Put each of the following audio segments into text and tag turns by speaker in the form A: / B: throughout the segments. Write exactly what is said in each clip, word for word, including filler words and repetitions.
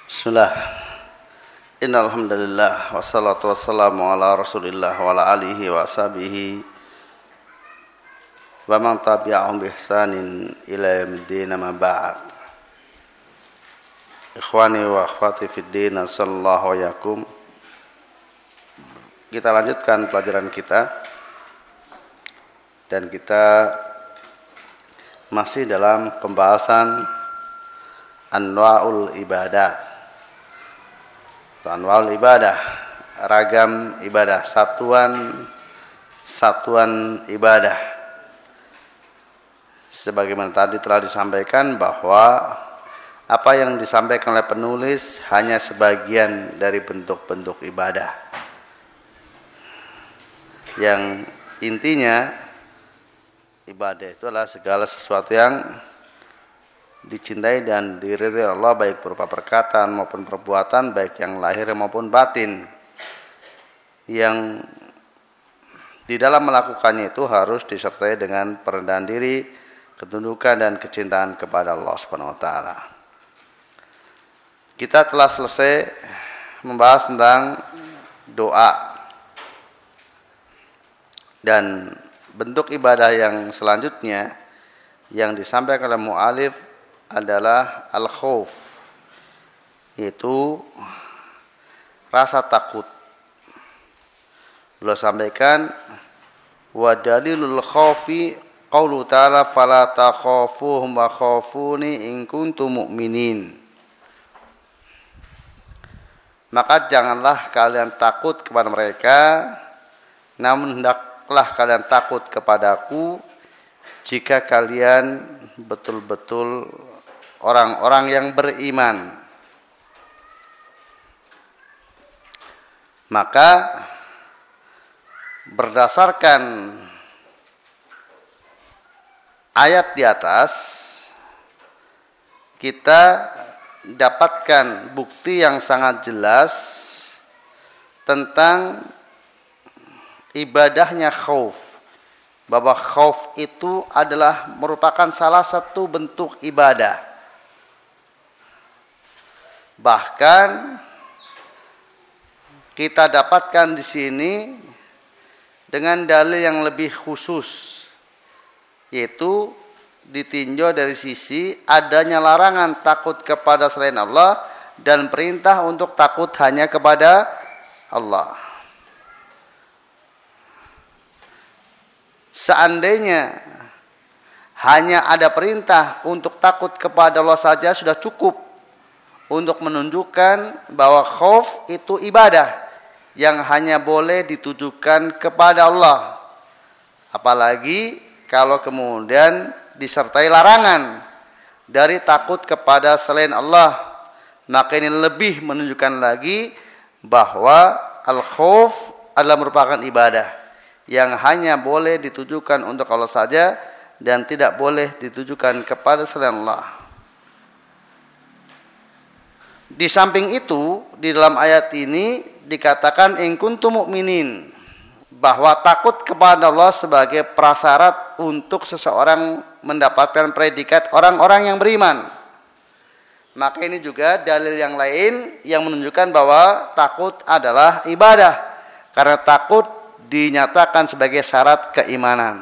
A: Bismillah. Innal hamdalillah wassalatu wassalamu ala Rasulillah wa ala alihi wa ashabihi wa man tabi'ahum bi ihsanin ila yaumiddin, amma ba'd. Ikhwani wa akhwati fid din, sallallahu yakum. Kita lanjutkan pelajaran kita dan kita masih dalam pembahasan anwa'ul ibadah. Anwa'ul ibadah, ragam ibadah, satuan satuan ibadah. Sebagaimana tadi telah disampaikan bahwa apa yang disampaikan oleh penulis hanya sebagian dari bentuk-bentuk ibadah. Yang intinya ibadah itu adalah segala sesuatu yang dicintai dan diridhai Allah, baik berupa perkataan maupun perbuatan, baik yang lahir maupun batin. Yang di dalam melakukannya itu harus disertai dengan perendahan diri, ketundukan dan kecintaan kepada Allah Subhanahu wa taala. Kita telah selesai membahas tentang doa. Dan bentuk ibadah yang selanjutnya yang disampaikan oleh mu'alif adalah al-khauf, yaitu rasa takut. Beliau sampaikan wa dalilul khaufi qaulu ta'ala fala takhafuhum wa khafuni in kuntum mu'minin. Maka janganlah kalian takut kepada mereka, namun hendaklah kalian takut kepadaku jika kalian betul-betul orang-orang yang beriman. Maka berdasarkan ayat di atas, kita dapatkan bukti yang sangat jelas tentang ibadahnya khauf, bahwa khauf itu adalah merupakan salah satu bentuk ibadah. Bahkan kita dapatkan di sini dengan dalil yang lebih khusus, yaitu ditinjau dari sisi adanya larangan takut kepada selain Allah dan perintah untuk takut hanya kepada Allah. Seandainya hanya ada perintah untuk takut kepada Allah saja sudah cukup untuk menunjukkan bahwa khauf itu ibadah yang hanya boleh ditujukan kepada Allah. Apalagi kalau kemudian disertai larangan dari takut kepada selain Allah, maka ini lebih menunjukkan lagi bahwa al-khauf adalah merupakan ibadah yang hanya boleh ditujukan untuk Allah saja dan tidak boleh ditujukan kepada selain Allah. Di samping itu, di dalam ayat ini dikatakan in kuntum mu'minin, bahwa takut kepada Allah sebagai prasyarat untuk seseorang mendapatkan predikat orang-orang yang beriman. Maka ini juga dalil yang lain yang menunjukkan bahwa takut adalah ibadah, karena takut dinyatakan sebagai syarat keimanan.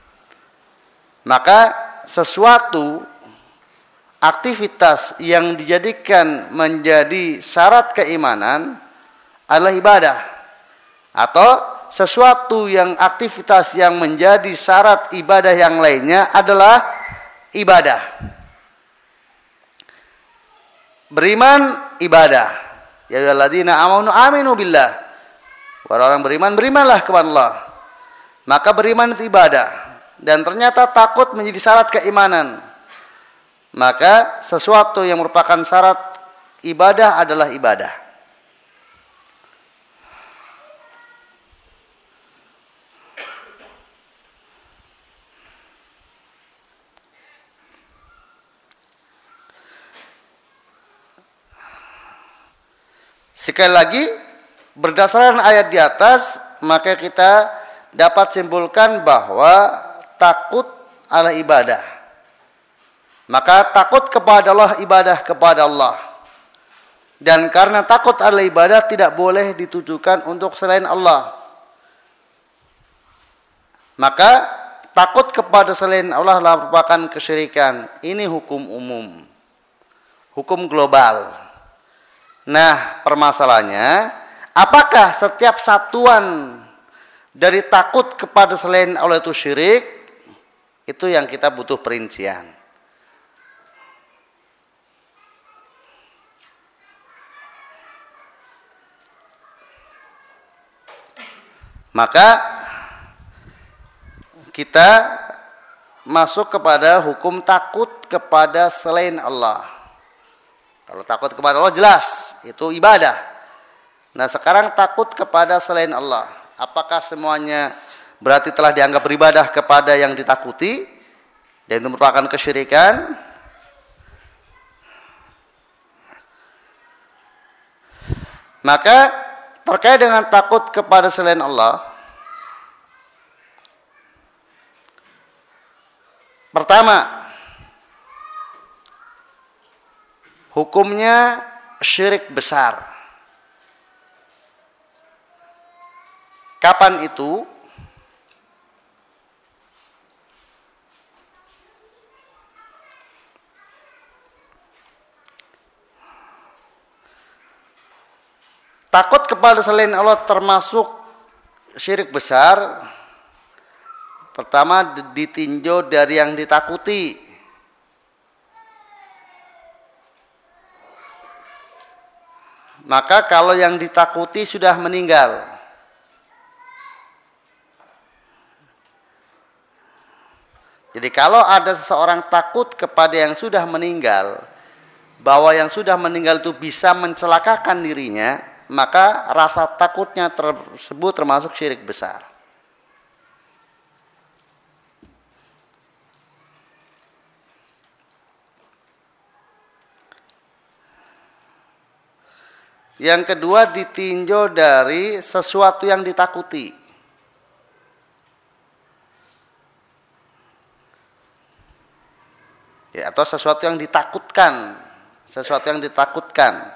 A: Maka sesuatu aktivitas yang dijadikan menjadi syarat keimanan adalah ibadah, atau sesuatu yang aktivitas yang menjadi syarat ibadah yang lainnya adalah ibadah. Beriman ibadah. Ya ayyuhalladzina amanu aminu billah. Orang beriman, berimanlah kepada Allah. Maka beriman itu ibadah. Dan ternyata takut menjadi syarat keimanan. Maka sesuatu yang merupakan syarat ibadah adalah ibadah. Sekali lagi, berdasarkan ayat di atas, maka kita dapat simpulkan bahwa takut adalah ibadah. Maka takut kepada Allah ibadah kepada Allah. Dan karena takut adalah ibadah, tidak boleh ditujukan untuk selain Allah. Maka takut kepada selain Allah merupakan kesyirikan. Ini hukum umum, hukum global. Nah, permasalahannya, apakah setiap satuan dari takut kepada selain Allah itu syirik? Itu yang kita butuh perincian. Maka kita masuk kepada hukum takut kepada selain Allah. Kalau takut kepada Allah jelas, itu ibadah. Nah, sekarang takut kepada selain Allah. Apakah semuanya berarti telah dianggap beribadah kepada yang ditakuti? Dan itu merupakan kesyirikan? Maka terkait dengan takut kepada selain Allah, pertama, hukumnya syirik besar. Kapan itu? Takut kepada selain Allah termasuk syirik besar. Pertama, ditinjau dari yang ditakuti. Maka kalau yang ditakuti sudah meninggal, jadi kalau ada seseorang takut kepada yang sudah meninggal, bahwa yang sudah meninggal itu bisa mencelakakan dirinya, maka rasa takutnya tersebut termasuk syirik besar. Yang kedua, ditinjau dari sesuatu yang ditakuti. Ya, atau sesuatu yang ditakutkan, sesuatu yang ditakutkan.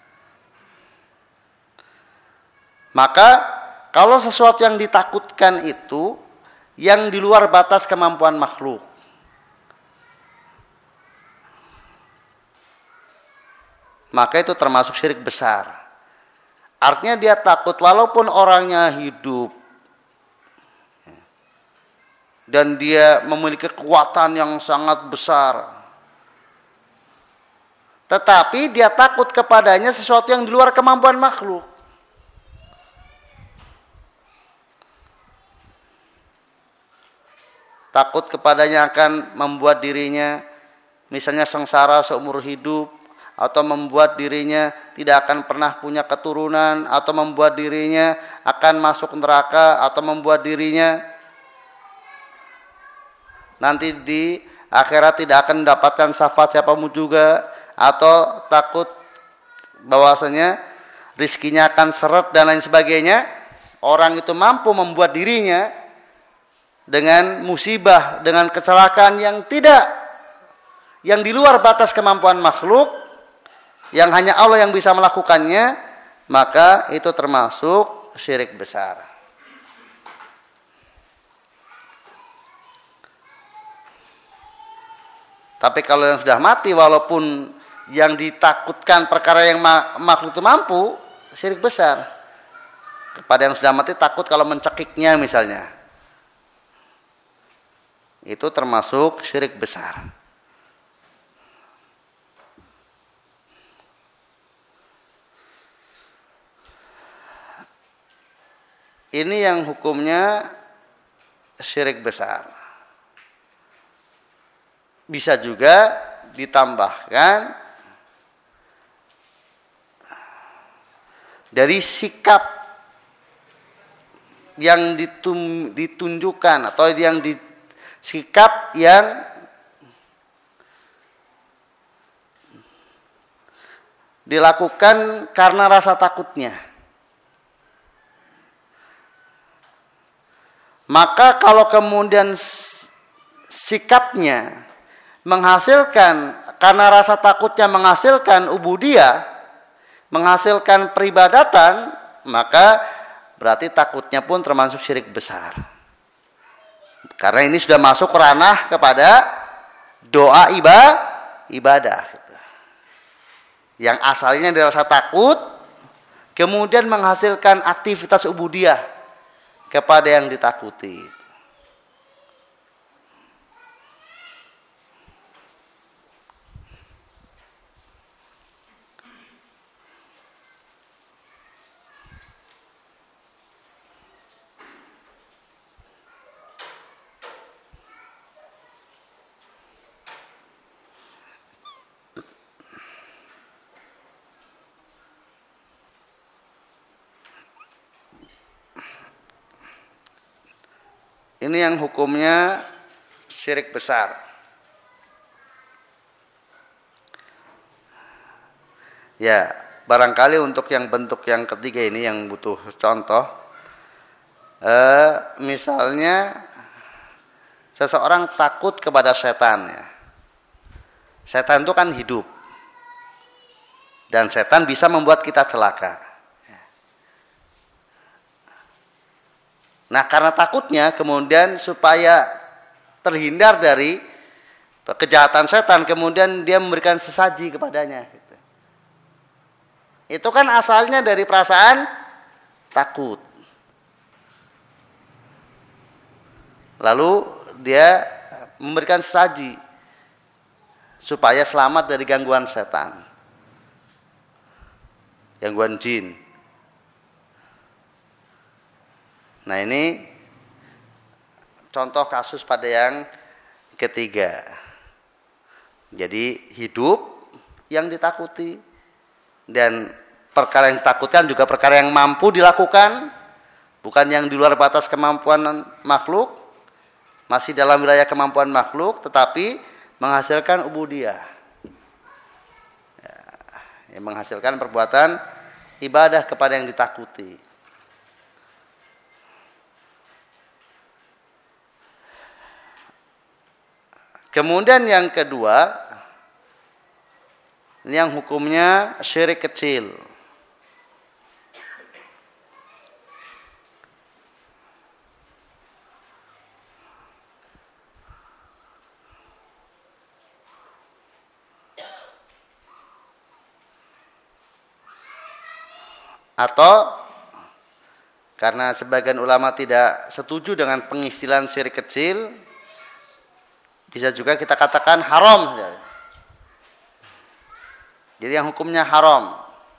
A: Maka kalau sesuatu yang ditakutkan itu yang di luar batas kemampuan makhluk, maka itu termasuk syirik besar. Artinya dia takut walaupun orangnya hidup dan dia memiliki kekuatan yang sangat besar, tetapi dia takut kepadanya sesuatu yang di luar kemampuan makhluk. Takut kepadanya akan membuat dirinya misalnya sengsara seumur hidup, atau membuat dirinya tidak akan pernah punya keturunan, atau membuat dirinya akan masuk neraka, atau membuat dirinya nanti di akhirat tidak akan mendapatkan syafaat siapapun juga, atau takut bahwasanya rizkinya akan seret dan lain sebagainya. Orang itu mampu membuat dirinya dengan musibah, dengan kecelakaan yang tidak, yang di luar batas kemampuan makhluk, yang hanya Allah yang bisa melakukannya, maka itu termasuk syirik besar. Tapi kalau yang sudah mati, walaupun yang ditakutkan perkara yang makhluk itu mampu, syirik besar. Kepada yang sudah mati takut kalau mencekiknya misalnya, itu termasuk syirik besar. Ini yang hukumnya syirik besar. Bisa juga ditambahkan dari sikap yang ditum, ditunjukkan atau yang di, sikap yang dilakukan karena rasa takutnya. Maka kalau kemudian sikapnya menghasilkan, karena rasa takutnya menghasilkan ubudiyah, menghasilkan peribadatan, maka berarti takutnya pun termasuk syirik besar. Karena ini sudah masuk ranah kepada doa iba, ibadah. Yang asalnya dari rasa takut, kemudian menghasilkan aktivitas ubudiyah kepada yang ditakuti. Ini yang hukumnya syirik besar. Ya, barangkali untuk yang bentuk yang ketiga ini yang butuh contoh. Eh, misalnya seseorang takut kepada setan. Ya. Setan itu kan hidup. Dan setan bisa membuat kita celaka. Nah, karena takutnya kemudian supaya terhindar dari kejahatan setan, kemudian dia memberikan sesaji kepadanya. Gitu. Itu kan asalnya dari perasaan takut. Lalu dia memberikan sesaji supaya selamat dari gangguan setan, gangguan jin. Nah, ini contoh kasus pada yang ketiga. Jadi hidup yang ditakuti dan perkara yang ditakutkan juga perkara yang mampu dilakukan, bukan yang di luar batas kemampuan makhluk, masih dalam wilayah kemampuan makhluk, tetapi menghasilkan ubudiyah, ya, yang menghasilkan perbuatan ibadah kepada yang ditakuti. Kemudian yang kedua, ini yang hukumnya syirik kecil. Atau karena sebagian ulama tidak setuju dengan pengistilahan syirik kecil, bisa juga kita katakan haram. Jadi yang hukumnya haram.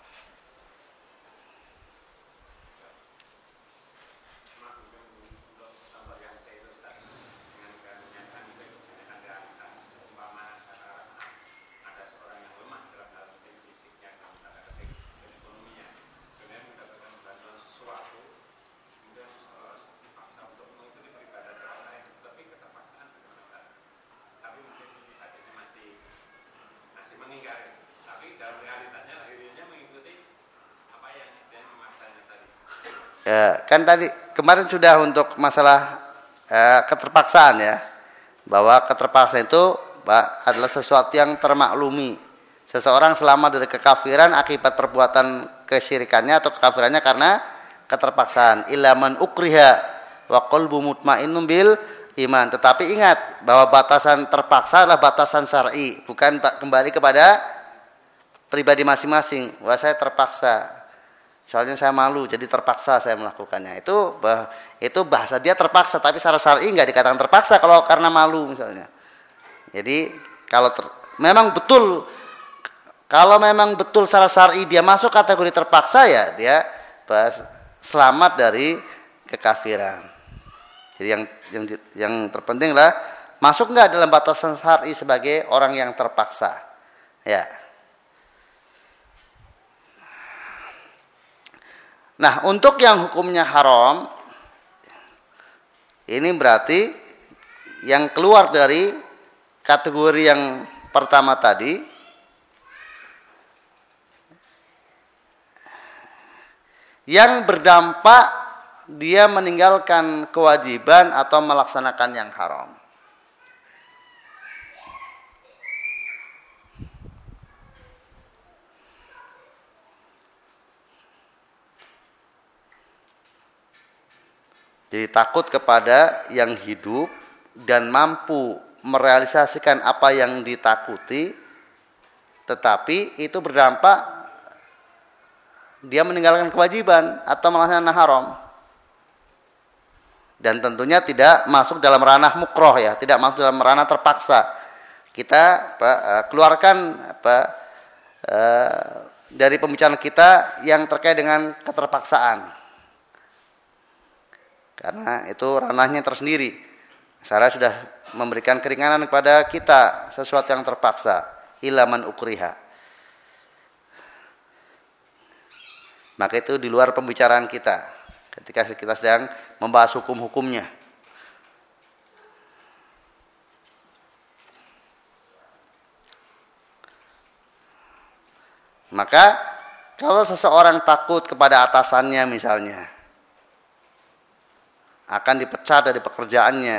A: Ya, kan tadi kemarin sudah untuk masalah eh, keterpaksaan ya, bahwa keterpaksaan itu adalah sesuatu yang termaklumi. Seseorang selamat dari kekafiran akibat perbuatan kesyirikannya atau kekafirannya karena keterpaksaan. Illa man ukriha wa qalbu mutmainnun bil iman. Tetapi ingat bahwa batasan terpaksa adalah batasan syar'i, bukan kembali kepada pribadi masing-masing. Wah, saya terpaksa. Soalnya saya malu, jadi terpaksa saya melakukannya. Itu bah, itu bahasa dia terpaksa, tapi secara syar'i enggak dikatakan terpaksa kalau karena malu misalnya. Jadi kalau ter, memang betul kalau memang betul secara syar'i dia masuk kategori terpaksa, ya dia bahas, selamat dari kekafiran. Jadi yang yang yang terpenting lah masuk enggak dalam batasan syar'i sebagai orang yang terpaksa. Ya. Nah, untuk yang hukumnya haram, ini berarti yang keluar dari kategori yang pertama tadi, yang berdampak dia meninggalkan kewajiban atau melaksanakan yang haram. Jadi takut kepada yang hidup dan mampu merealisasikan apa yang ditakuti, tetapi itu berdampak dia meninggalkan kewajiban atau melaksanakan haram. Dan tentunya tidak masuk dalam ranah mukroh ya, tidak masuk dalam ranah terpaksa. Kita apa, keluarkan apa, eh, dari pembicaraan kita yang terkait dengan keterpaksaan. Karena itu ranahnya tersendiri. Saya sudah memberikan keringanan kepada kita sesuatu yang terpaksa. Ilaman ukriha. Maka itu di luar pembicaraan kita. Ketika kita sedang membahas hukum-hukumnya. Maka kalau seseorang takut kepada atasannya misalnya, akan dipecat dari pekerjaannya,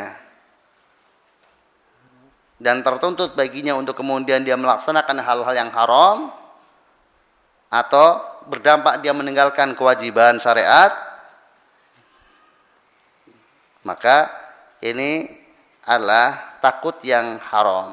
A: dan tertuntut baginya untuk kemudian dia melaksanakan hal-hal yang haram, atau berdampak dia meninggalkan kewajiban syariat, maka ini adalah takut yang haram.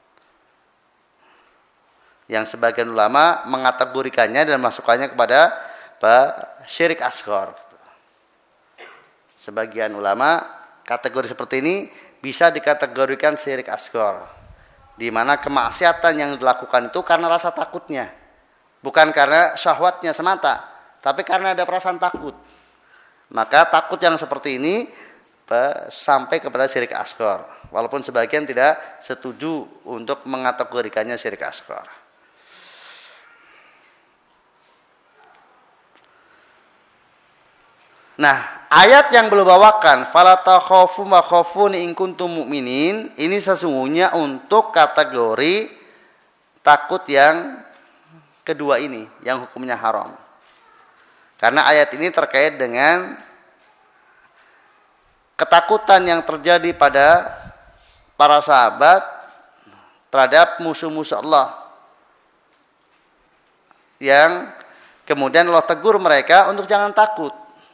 A: Yang sebagian ulama mengategorikannya dan masukkannya kepada syirik asghar. Sebagian ulama kategori seperti ini bisa dikategorikan syirik asghar, di mana kemaksiatan yang dilakukan itu karena rasa takutnya, bukan karena syahwatnya semata, tapi karena ada perasaan takut. Maka takut yang seperti ini sampai kepada syirik asghar, walaupun sebagian tidak setuju untuk mengategorikannya syirik asghar. Nah, ayat yang beliau bawakan, fala takhafu ma khafuni in kuntum mu'minin, ini sesungguhnya untuk kategori takut yang kedua ini, yang hukumnya haram. Karena ayat ini terkait dengan ketakutan yang terjadi pada para sahabat terhadap musuh-musuh Allah, yang kemudian Allah tegur mereka untuk jangan takut.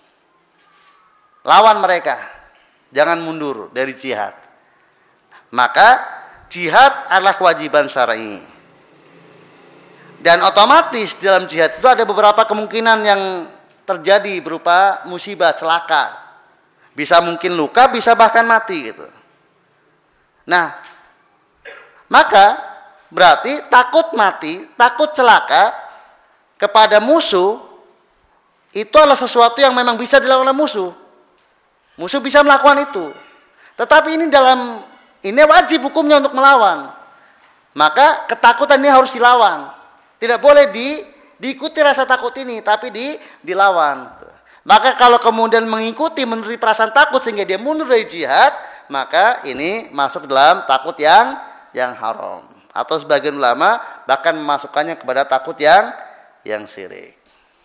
A: Lawan mereka, jangan mundur dari jihad. Maka jihad adalah kewajiban syar'i. Dan otomatis dalam jihad itu ada beberapa kemungkinan yang terjadi berupa musibah, celaka. Bisa mungkin luka, bisa bahkan mati gitu. Nah, maka berarti takut mati, takut celaka kepada musuh itu adalah sesuatu yang memang bisa dilakukan oleh musuh. Musuh bisa melakukan itu. Tetapi ini dalam ini wajib hukumnya untuk melawan. Maka ketakutan ini harus dilawan. Tidak boleh di, diikuti rasa takut ini, tapi di, dilawan. Maka kalau kemudian mengikuti menuruti perasaan takut sehingga dia mundur dari jihad, maka ini masuk dalam takut yang yang haram. Atau sebagian ulama bahkan memasukkannya kepada takut yang yang syirik.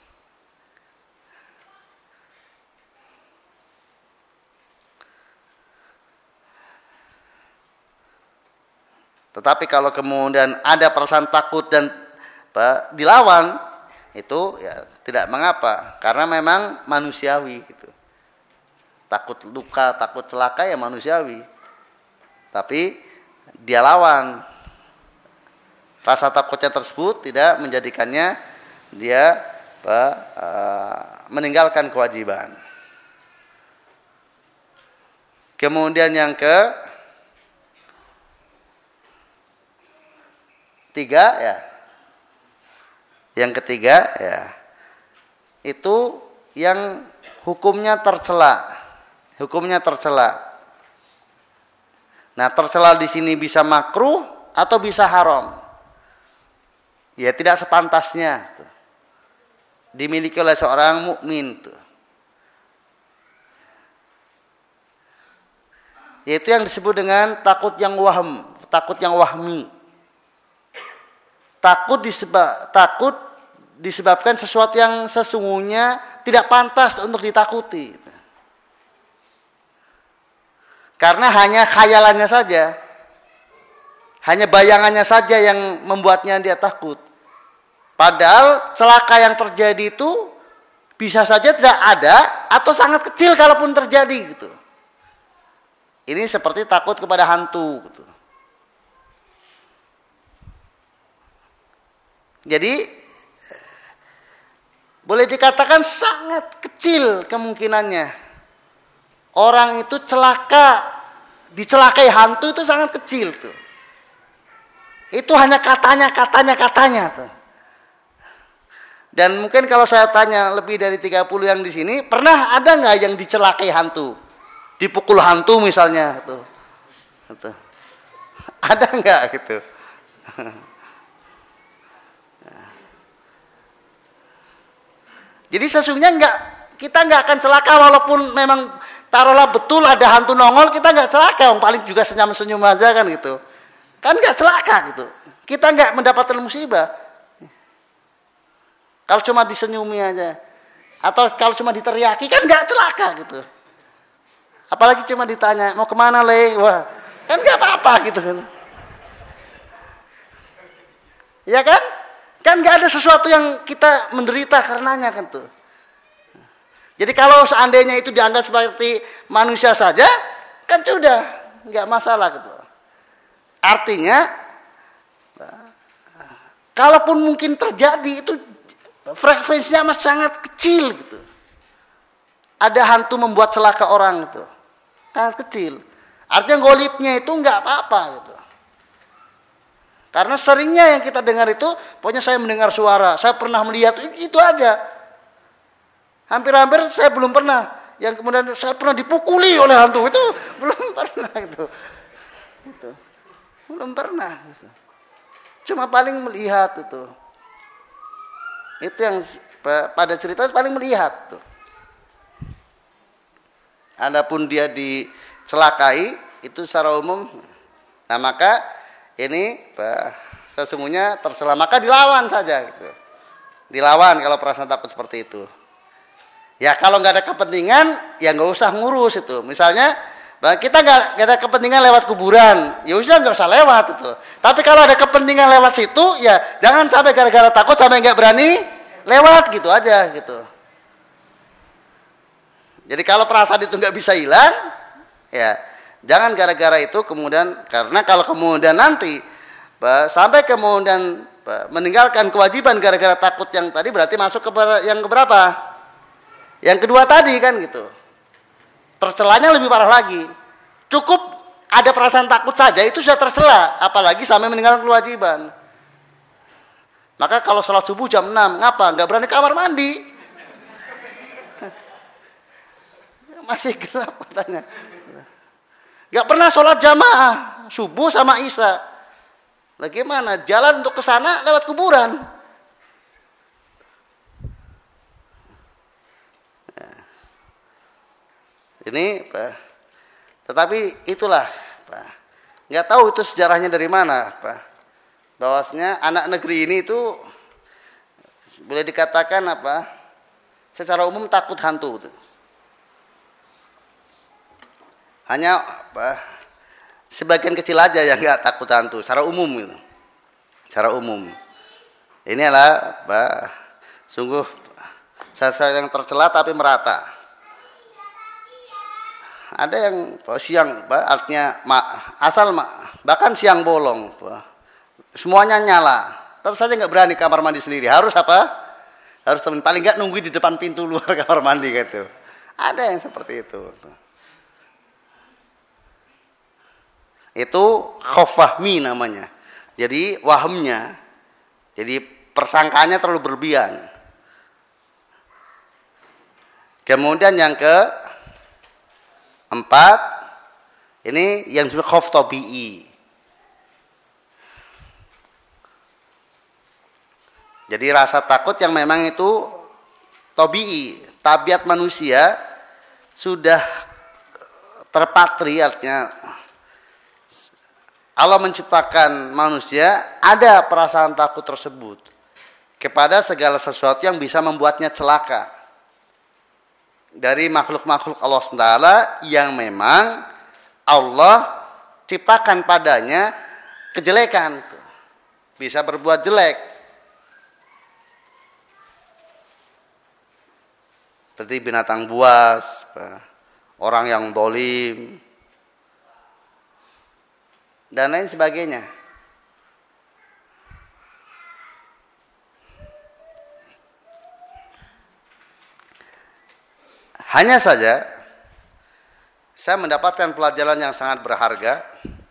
A: Tetapi kalau kemudian ada perasaan takut dan apa, dilawan, itu ya tidak mengapa, karena memang manusiawi gitu. Takut luka, takut celaka ya manusiawi. Tapi dia lawan. Rasa takutnya tersebut tidak menjadikannya dia apa, uh, meninggalkan kewajiban. Kemudian yang ke Tiga ya, yang ketiga ya, itu yang hukumnya tercela, hukumnya tercela. Nah, tercela di sini bisa makruh atau bisa haram. Ya tidak sepantasnya tuh dimiliki oleh seorang mukmin tuh. Yaitu yang disebut dengan takut yang wahm, takut yang wahmi. Takut disebab, takut disebabkan sesuatu yang sesungguhnya tidak pantas untuk ditakuti. Karena hanya khayalannya saja. Hanya bayangannya saja yang membuatnya dia takut. Padahal celaka yang terjadi itu bisa saja tidak ada, atau sangat kecil kalaupun terjadi gitu. Ini seperti takut kepada hantu gitu. Jadi boleh dikatakan sangat kecil kemungkinannya orang itu celaka, dicelakai hantu itu sangat kecil tuh. Itu hanya katanya, katanya, katanya tuh. Dan mungkin kalau saya tanya lebih dari tiga puluh yang di sini, pernah ada nggak yang dicelakai hantu? Dipukul hantu misalnya tuh. Gitu. Ada nggak gitu? Jadi sesungguhnya enggak, kita enggak akan celaka walaupun memang taruhlah betul ada hantu nongol, kita enggak celaka, yang paling juga senyum-senyum aja kan gitu. Kan enggak celaka gitu. Kita enggak mendapatkan musibah. Kalau cuma disenyumi aja. Atau kalau cuma diteriaki kan enggak celaka gitu. Apalagi cuma ditanya, mau kemana Le? Wah, kan enggak apa-apa gitu kan. Ya kan? Kan nggak ada sesuatu yang kita menderita karenanya kan tuh. Jadi kalau seandainya itu dianggap seperti manusia saja, kan sudah nggak masalah gitu. Artinya, kalaupun mungkin terjadi itu frekuensinya masih sangat kecil gitu. Ada hantu membuat celaka orang itu, sangat kecil. Artinya golibnya itu nggak apa-apa gitu. Karena seringnya yang kita dengar itu, pokoknya saya mendengar suara, saya pernah melihat, itu aja. Hampir-hampir saya belum pernah. Yang kemudian saya pernah dipukuli oleh hantu, itu belum pernah itu. Itu. Belum pernah. Gitu. Cuma paling melihat itu. Itu yang pada cerita paling melihat. Tuh. Adapun dia dicelakai, itu secara umum. Nah maka ini sesungguhnya tercela, maka dilawan saja gitu. Dilawan kalau perasaan takut seperti itu. Ya kalau nggak ada kepentingan, ya nggak usah ngurus itu. Misalnya kita nggak ada kepentingan lewat kuburan, ya usah nggak usah lewat itu. Tapi kalau ada kepentingan lewat situ, ya jangan sampai gara-gara takut sampai nggak berani lewat gitu aja gitu. Jadi kalau perasaan itu nggak bisa hilang, ya jangan gara-gara itu kemudian, karena kalau kemudian nanti sampai kemudian meninggalkan kewajiban gara-gara takut yang tadi, berarti masuk ke yang keberapa? Yang kedua tadi kan gitu. Tercelanya lebih parah lagi. Cukup ada perasaan takut saja itu sudah tercela, apalagi sampai meninggalkan kewajiban. Maka kalau sholat subuh jam enam, ngapa? Nggak berani kamar mandi. Masih gelap katanya. Gak pernah sholat jamaah subuh sama isya. Bagaimana? Jalan untuk ke sana lewat kuburan. Ya. Ini, Pak. Tetapi itulah, Pak. Nggak tahu itu sejarahnya dari mana, Pak. Bahwasanya anak negeri ini itu boleh dikatakan apa? Secara umum takut hantu. Tuh. Hanya apa, sebagian kecil aja yang nggak takut hantu, secara umum gitu. Secara umum. Ini adalah apa, sungguh sesuatu yang tercela tapi merata. Ada yang oh, siang, apa, artinya asal bahkan siang bolong, apa, semuanya nyala. Terus saja nggak berani kamar mandi sendiri. Harus apa? Harus teman paling nggak nunggu di depan pintu luar kamar mandi gitu. Ada yang seperti itu. Itu khauf fahmi namanya. Jadi wahamnya. Jadi persangkaannya terlalu berlebihan. Kemudian yang ke empat, ini yang disebut khauf tabi'i. Jadi rasa takut yang memang itu tabi'i, tabiat manusia sudah terpatri, artinya Allah menciptakan manusia, ada perasaan takut tersebut kepada segala sesuatu yang bisa membuatnya celaka. Dari makhluk-makhluk Allah subhanahu wa taala yang memang Allah ciptakan padanya kejelekan. Bisa berbuat jelek. seperti binatang buas, orang yang dolim, dan lain sebagainya. Hanya saja saya mendapatkan pelajaran yang sangat berharga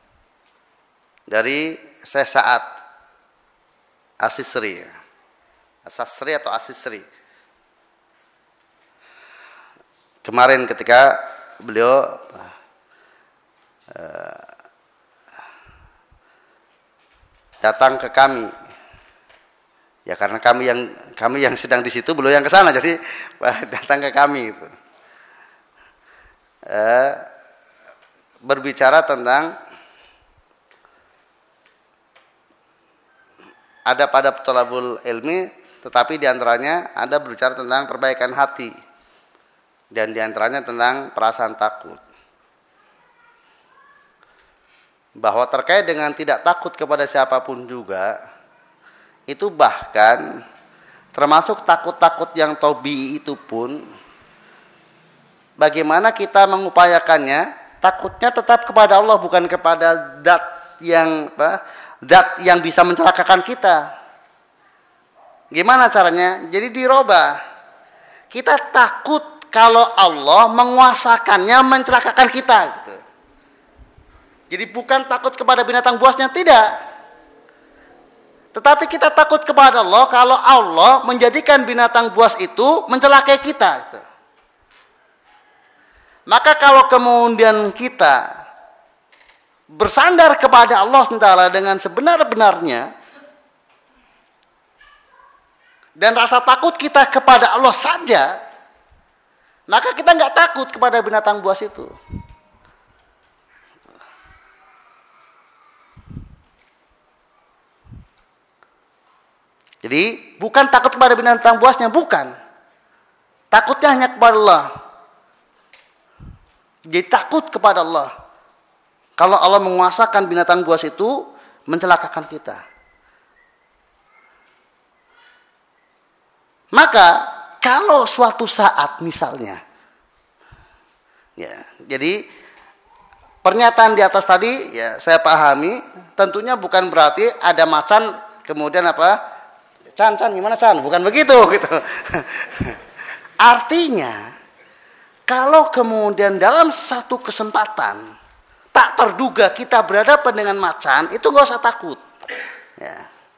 A: dari Syekh Sa'ad As-Sisri, As-Sisri atau As-Sisri. Kemarin ketika beliau uh, datang ke kami, ya karena kami yang kami yang sedang di situ, beliau yang ke sana, jadi datang ke kami itu. Uh, berbicara tentang ada pada thalabul ilmi, tetapi diantaranya ada berbicara tentang perbaikan hati, dan diantaranya tentang perasaan takut. Bahwa terkait dengan tidak takut kepada siapapun juga, itu bahkan termasuk takut-takut yang tobi itu pun, bagaimana kita mengupayakannya, takutnya tetap kepada Allah, bukan kepada zat yang apa, zat yang bisa mencelakakan kita. Gimana caranya? Jadi dirubah. Kita takut kalau Allah menguasakannya mencelakakan kita. Gitu. Jadi bukan takut kepada binatang buasnya, tidak. Tetapi kita takut kepada Allah kalau Allah menjadikan binatang buas itu mencelakai kita. Gitu. Maka kalau kemudian kita bersandar kepada Allah subhanahu wa taala dengan sebenar-benarnya, dan rasa takut kita kepada Allah saja, maka kita nggak takut kepada binatang buas itu. Jadi bukan takut kepada binatang buasnya, bukan. Takutnya hanya kepada Allah. Jadi takut kepada Allah. Kalau Allah menguasakan binatang buas itu mencelakakan kita. Maka kalau suatu saat misalnya, ya, jadi pernyataan di atas tadi ya saya pahami, tentunya bukan berarti ada macan kemudian apa, Chan Chan gimana Chan, bukan begitu gitu. Artinya kalau kemudian dalam satu kesempatan tak terduga kita berhadapan dengan macan, itu gak usah takut. Ya.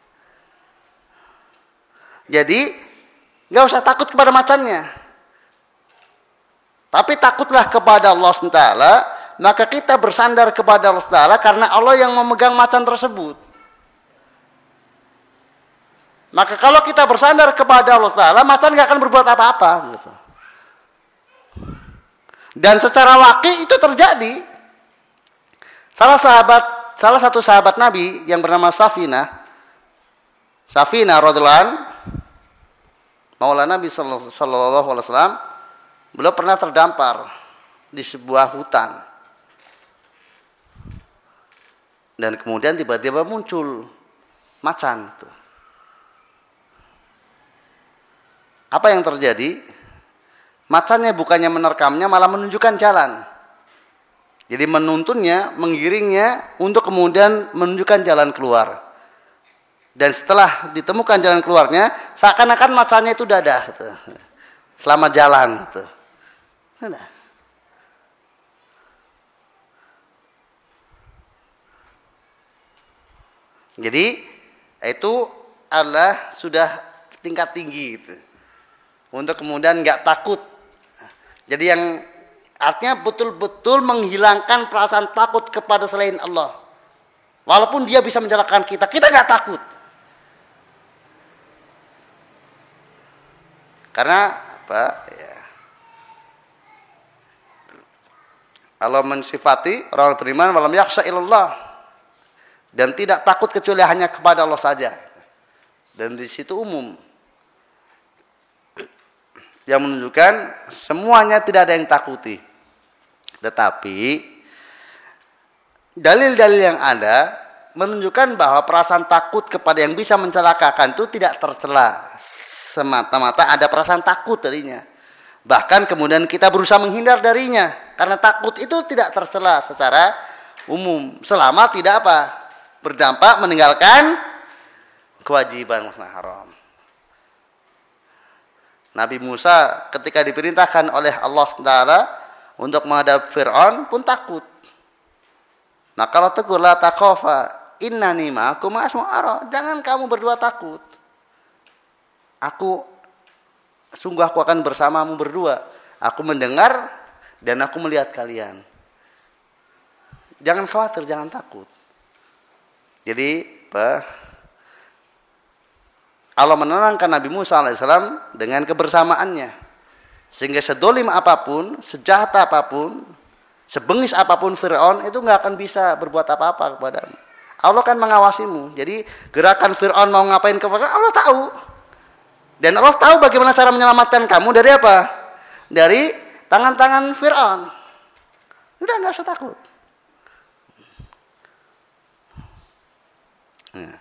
A: Jadi gak usah takut kepada macannya. Tapi takutlah kepada Allah subhanahu wa taala, maka kita bersandar kepada Allah subhanahu wa taala karena Allah yang memegang macan tersebut. Maka kalau kita bersandar kepada Allah subhanahu wa taala, macan gak akan berbuat apa-apa. Gitu. Dan secara wakil itu terjadi. Salah sahabat, salah satu sahabat Nabi yang bernama Safinah, Safinah radhiyallahu anha, Maula Nabi sallallahu alaihi wasallam, beliau pernah terdampar di sebuah hutan. Dan kemudian tiba-tiba muncul macan. Apa yang terjadi? Macannya bukannya menerkamnya, malah menunjukkan jalan. Jadi menuntunnya, menggiringnya untuk kemudian menunjukkan jalan keluar. Dan setelah ditemukan jalan keluarnya, seakan-akan macannya itu dadah. Gitu. Selamat jalan. Gitu. Nah. Jadi itu adalah sudah tingkat tinggi. Gitu. Untuk kemudian nggak takut. Jadi yang artinya betul-betul menghilangkan perasaan takut kepada selain Allah. Walaupun dia bisa mencelakakan kita, kita nggak takut. Karena apa? Ya. Allah mensifati orang beriman walam yakhsha illallah, dan tidak takut kecuali hanya kepada Allah saja. Dan di situ umum. Yang menunjukkan semuanya tidak ada yang takuti. Tetapi dalil-dalil yang ada menunjukkan bahwa perasaan takut kepada yang bisa mencelakakan itu tidak tercela. Semata-mata ada perasaan takut tadinya. Bahkan kemudian kita berusaha menghindar darinya. Karena takut itu tidak tercela secara umum. Selama tidak apa? Berdampak meninggalkan kewajiban haram. Nabi Musa ketika diperintahkan oleh Allah Ta'ala untuk menghadap Fir'aun pun takut. Maka Allah tegur, la takhafa innani ma'akum asma'u ara. Jangan kamu berdua takut. Aku sungguh aku akan bersamamu berdua. Aku mendengar dan aku melihat kalian. Jangan khawatir, jangan takut. Jadi, apa? Allah menenangkan Nabi Musa alaihissalam dengan kebersamaannya. Sehingga sedolim apapun, sejahat apapun, sebengis apapun Fir'aun, itu nggak akan bisa berbuat apa-apa kepadamu. Allah kan mengawasimu. Jadi, gerakan Fir'aun mau ngapain kepada Allah tahu. Dan Allah tahu bagaimana cara menyelamatkan kamu dari apa? Dari tangan-tangan Fir'aun. Udah nggak usah takut. Nah.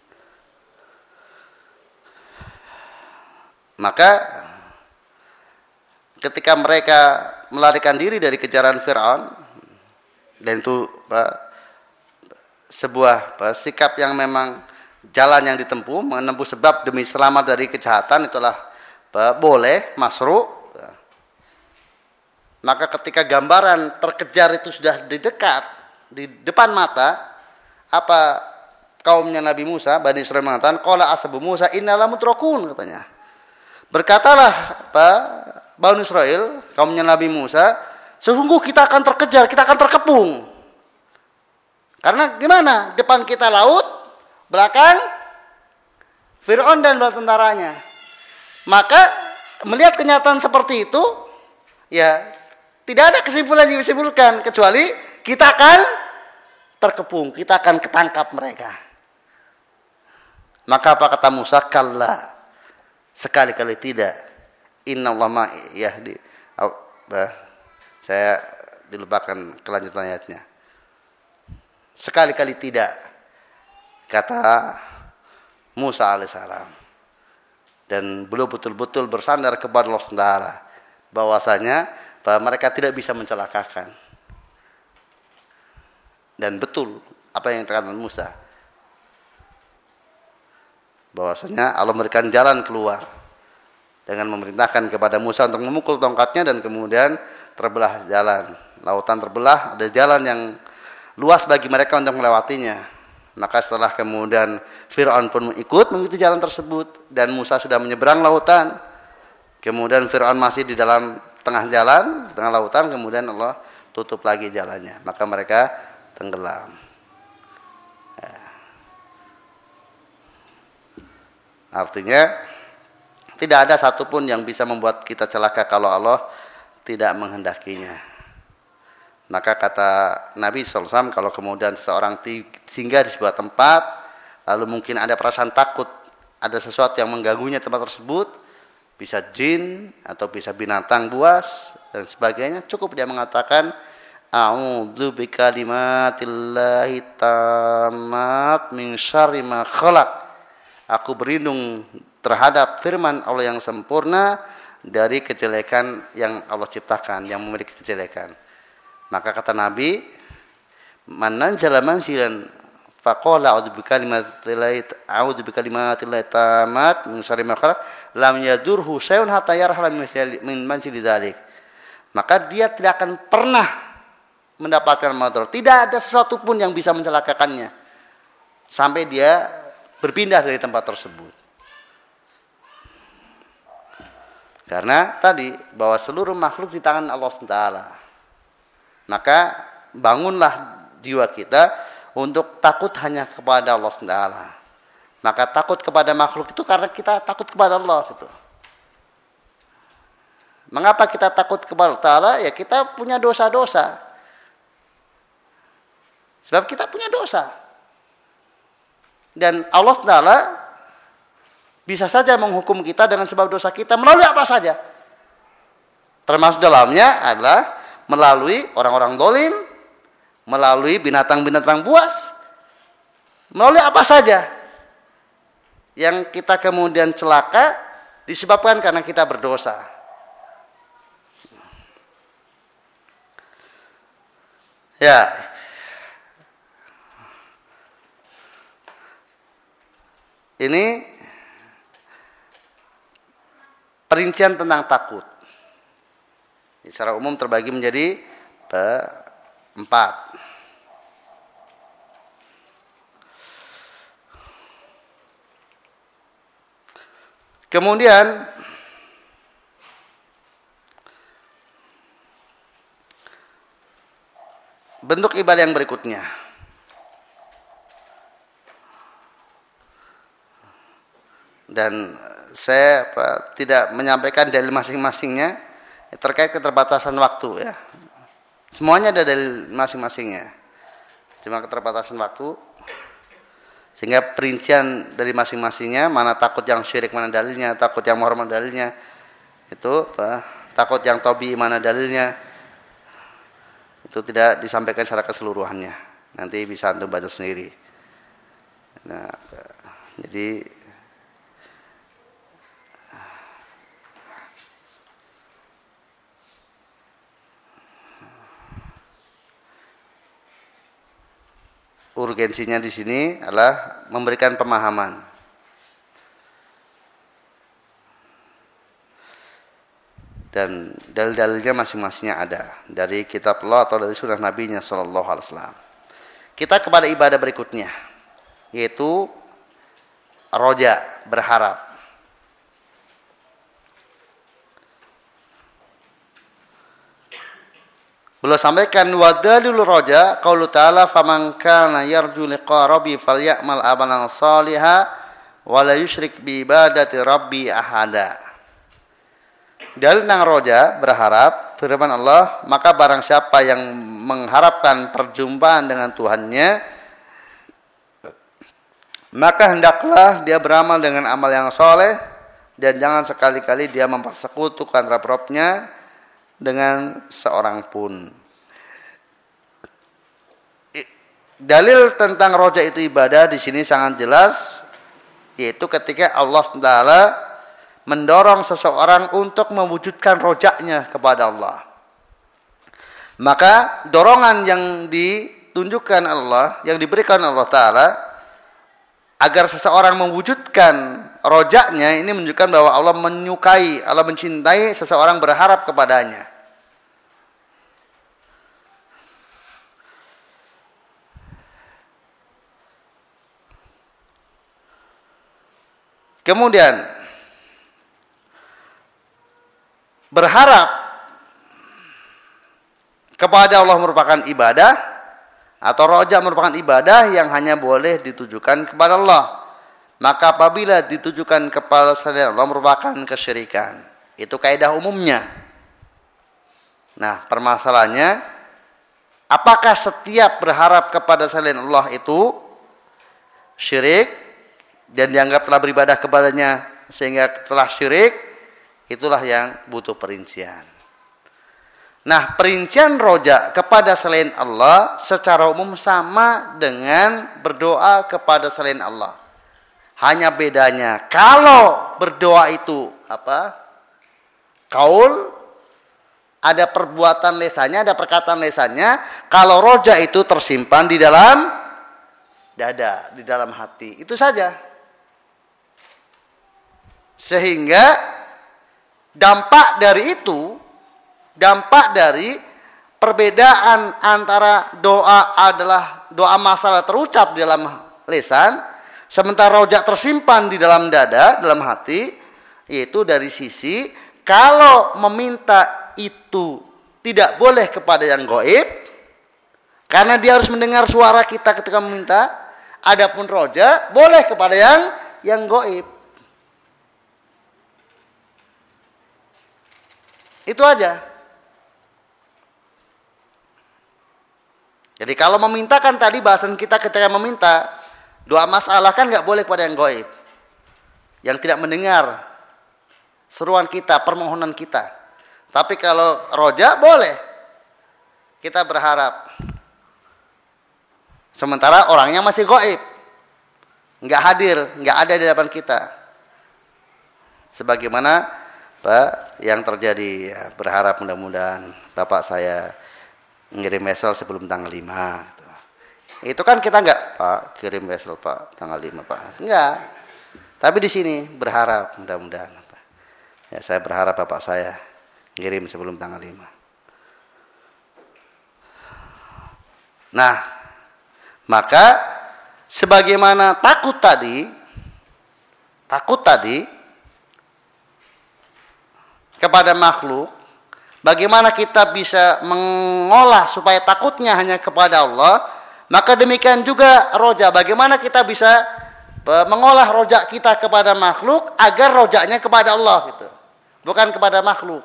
A: Maka ketika mereka melarikan diri dari kejaran Fir'aun, dan itu sebuah sikap yang memang jalan yang ditempuh, menempuh sebab demi selamat dari kejahatan, itulah boleh, masru. Maka ketika gambaran terkejar itu sudah di dekat, di depan mata, apa kaumnya Nabi Musa, Bani Israil mengatakan, qala ashabu Musa inna lamudrakun, katanya. Berkatalah apa Bani Israil, kaumnya Nabi Musa, sesungguh kita akan terkejar, kita akan terkepung. Karena gimana? Depan kita laut, belakang Fir'aun dan bala tentaranya. Maka melihat kenyataan seperti itu, ya tidak ada kesimpulan yang disimpulkan kecuali kita akan terkepung, kita akan ketangkap mereka. Maka apa kata Musa? Kalla, sekali-kali tidak. Innallaha ma'i yahdi. Saya dilupakan kelanjutan ayatnya. Sekali-kali tidak, kata Musa alaihissalam. Dan beliau betul-betul bersandar kepada Allah Taala bahwasanya bahwa mereka tidak bisa mencelakakan. Dan betul apa yang dikatakan Musa, bahwasanya Allah memberikan jalan keluar dengan memerintahkan kepada Musa untuk memukul tongkatnya, dan kemudian terbelah jalan. Lautan terbelah, ada jalan yang luas bagi mereka untuk melewatinya. Maka setelah kemudian Fir'aun pun ikut mengikuti jalan tersebut, dan Musa sudah menyeberang lautan. Kemudian Fir'aun masih di dalam tengah jalan, tengah lautan, kemudian Allah tutup lagi jalannya. Maka mereka tenggelam. Ya. Artinya tidak ada satupun yang bisa membuat kita celaka kalau Allah tidak menghendakinya. Maka kata Nabi shallallahu alaihi wasallam, kalau kemudian seorang singgah di sebuah tempat, lalu mungkin ada perasaan takut, ada sesuatu yang mengganggunya tempat tersebut, bisa jin atau bisa binatang buas dan sebagainya, cukup dia mengatakan, a'udzu bikalimatillahi tammat min syarri ma khalaq. Aku berlindung terhadap firman Allah yang sempurna dari kejelekan yang Allah ciptakan, yang memiliki kejelekan. Maka kata Nabi, man nanzala manzilan faqala a'udzu bikalimatillahi a'udzu bikalimatillahi tammat min syarri ma khalaq lam yadurhu syai'un hatta yarhala min manzili dzalik. Maka dia tidak akan pernah mendapatkan madarat. Tidak ada sesuatu pun yang bisa mencelakakannya sampai dia berpindah dari tempat tersebut. Karena tadi bahwa seluruh makhluk di tangan Allah subhanahu wa taala. Maka bangunlah jiwa kita untuk takut hanya kepada Allah subhanahu wa taala. Maka takut kepada makhluk itu karena kita takut kepada Allah gitu. Mengapa kita takut kepada Allah Ta'ala? Ya kita punya dosa-dosa. Sebab kita punya dosa. Dan Allah Ta'ala bisa saja menghukum kita dengan sebab dosa kita melalui apa saja. Termasuk dalamnya adalah melalui orang-orang dolim, melalui binatang-binatang buas, melalui apa saja yang kita kemudian celaka disebabkan karena kita berdosa. Ya. Ini perincian tentang takut. Secara umum terbagi menjadi empat. Kemudian bentuk ibadah yang berikutnya. Dan saya apa, tidak menyampaikan dalil masing-masingnya terkait keterbatasan waktu ya. Semuanya ada dalil masing-masingnya. Cuma keterbatasan waktu sehingga perincian dari masing-masingnya, mana takut yang syirik mana dalilnya, takut yang muharram mana dalilnya. Itu apa, takut yang tobi mana dalilnya. Itu tidak disampaikan secara keseluruhannya. Nanti bisa Anda baca sendiri. Nah, jadi urgensinya di sini adalah memberikan pemahaman. Dan dalil-dalilnya masing-masingnya ada dari kitab Allah atau dari sunnah Nabi-Nya sallallahu alaihi wasallam. Kita kepada ibadah berikutnya, yaitu roja, berharap. Beliau sampaikan wa dalilul roja qaulu ta'ala faman kana yarju liqa rabbi falyamal amalan shalihan wa la yusyrik bi ibadati rabbi ahada. Dalil tentang roja, berharap, firman Allah, maka barang siapa yang mengharapkan perjumpaan dengan Tuhannya, maka hendaklah dia beramal dengan amal yang soleh, dan jangan sekali-kali dia mempersekutukan Rabb-Rabbnya dengan seorang pun. Dalil tentang roja itu ibadah di sini sangat jelas, yaitu ketika Allah Taala mendorong seseorang untuk mewujudkan rojaknya kepada Allah. Maka dorongan yang ditunjukkan Allah, yang diberikan Allah Ta'ala, agar seseorang mewujudkan rojaknya, ini menunjukkan bahwa Allah menyukai, Allah mencintai seseorang berharap kepadanya. Kemudian berharap kepada Allah merupakan ibadah, atau roja merupakan ibadah yang hanya boleh ditujukan kepada Allah. Maka apabila ditujukan kepada selain Allah merupakan kesyirikan. Itu kaidah umumnya. Nah, permasalahannya, apakah setiap berharap kepada selain Allah itu syirik dan dianggap telah beribadah kepadanya sehingga telah syirik? Itulah yang butuh perincian. Nah, perincian roja kepada selain Allah secara umum sama dengan berdoa kepada selain Allah. Hanya bedanya, kalau berdoa itu apa? Kaul, ada perbuatan lesannya, ada perkataan lesannya. Kalau roja itu tersimpan di dalam dada, di dalam hati. Itu saja. Sehingga dampak dari itu, dampak dari perbedaan antara doa adalah doa masalah terucap di dalam lisan, sementara rojak tersimpan di dalam dada, dalam hati, yaitu dari sisi kalau meminta itu tidak boleh kepada yang gaib, karena dia harus mendengar suara kita ketika meminta. Adapun roja boleh kepada yang yang gaib. Itu aja. Jadi kalau meminta kan tadi bahasan kita ketika meminta, doa masalah kan nggak boleh kepada yang gaib, yang tidak mendengar seruan kita, permohonan kita. Tapi kalau roja boleh, kita berharap. Sementara orangnya masih gaib, nggak hadir, nggak ada di depan kita. Sebagaimana Pak yang terjadi, ya, berharap mudah-mudahan bapak saya ngirim wesel sebelum tanggal lima. Gitu. Itu kan kita enggak, Pak, kirim wesel Pak tanggal lima Pak. Enggak. Tapi di sini berharap mudah-mudahan Pak. Ya, saya berharap Bapak saya ngirim sebelum tanggal lima. Nah, maka sebagaimana takut tadi, takut tadi kepada makhluk, bagaimana kita bisa mengolah supaya takutnya hanya kepada Allah, maka demikian juga roja, bagaimana kita bisa mengolah rojak kita kepada makhluk agar rojaknya kepada Allah gitu, bukan kepada makhluk.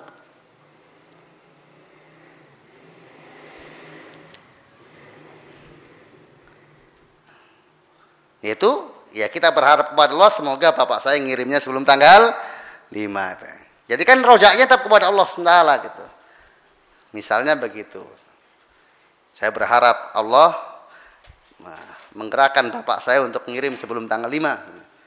A: Itu ya kita berharap kepada Allah, semoga bapak saya ngirimnya sebelum tanggal lima. Jadi kan rojaknya tetap kepada Allah subhanahu wa taala gitu. Misalnya begitu. Saya berharap Allah nah, menggerakkan bapak saya untuk ngirim sebelum tanggal lima.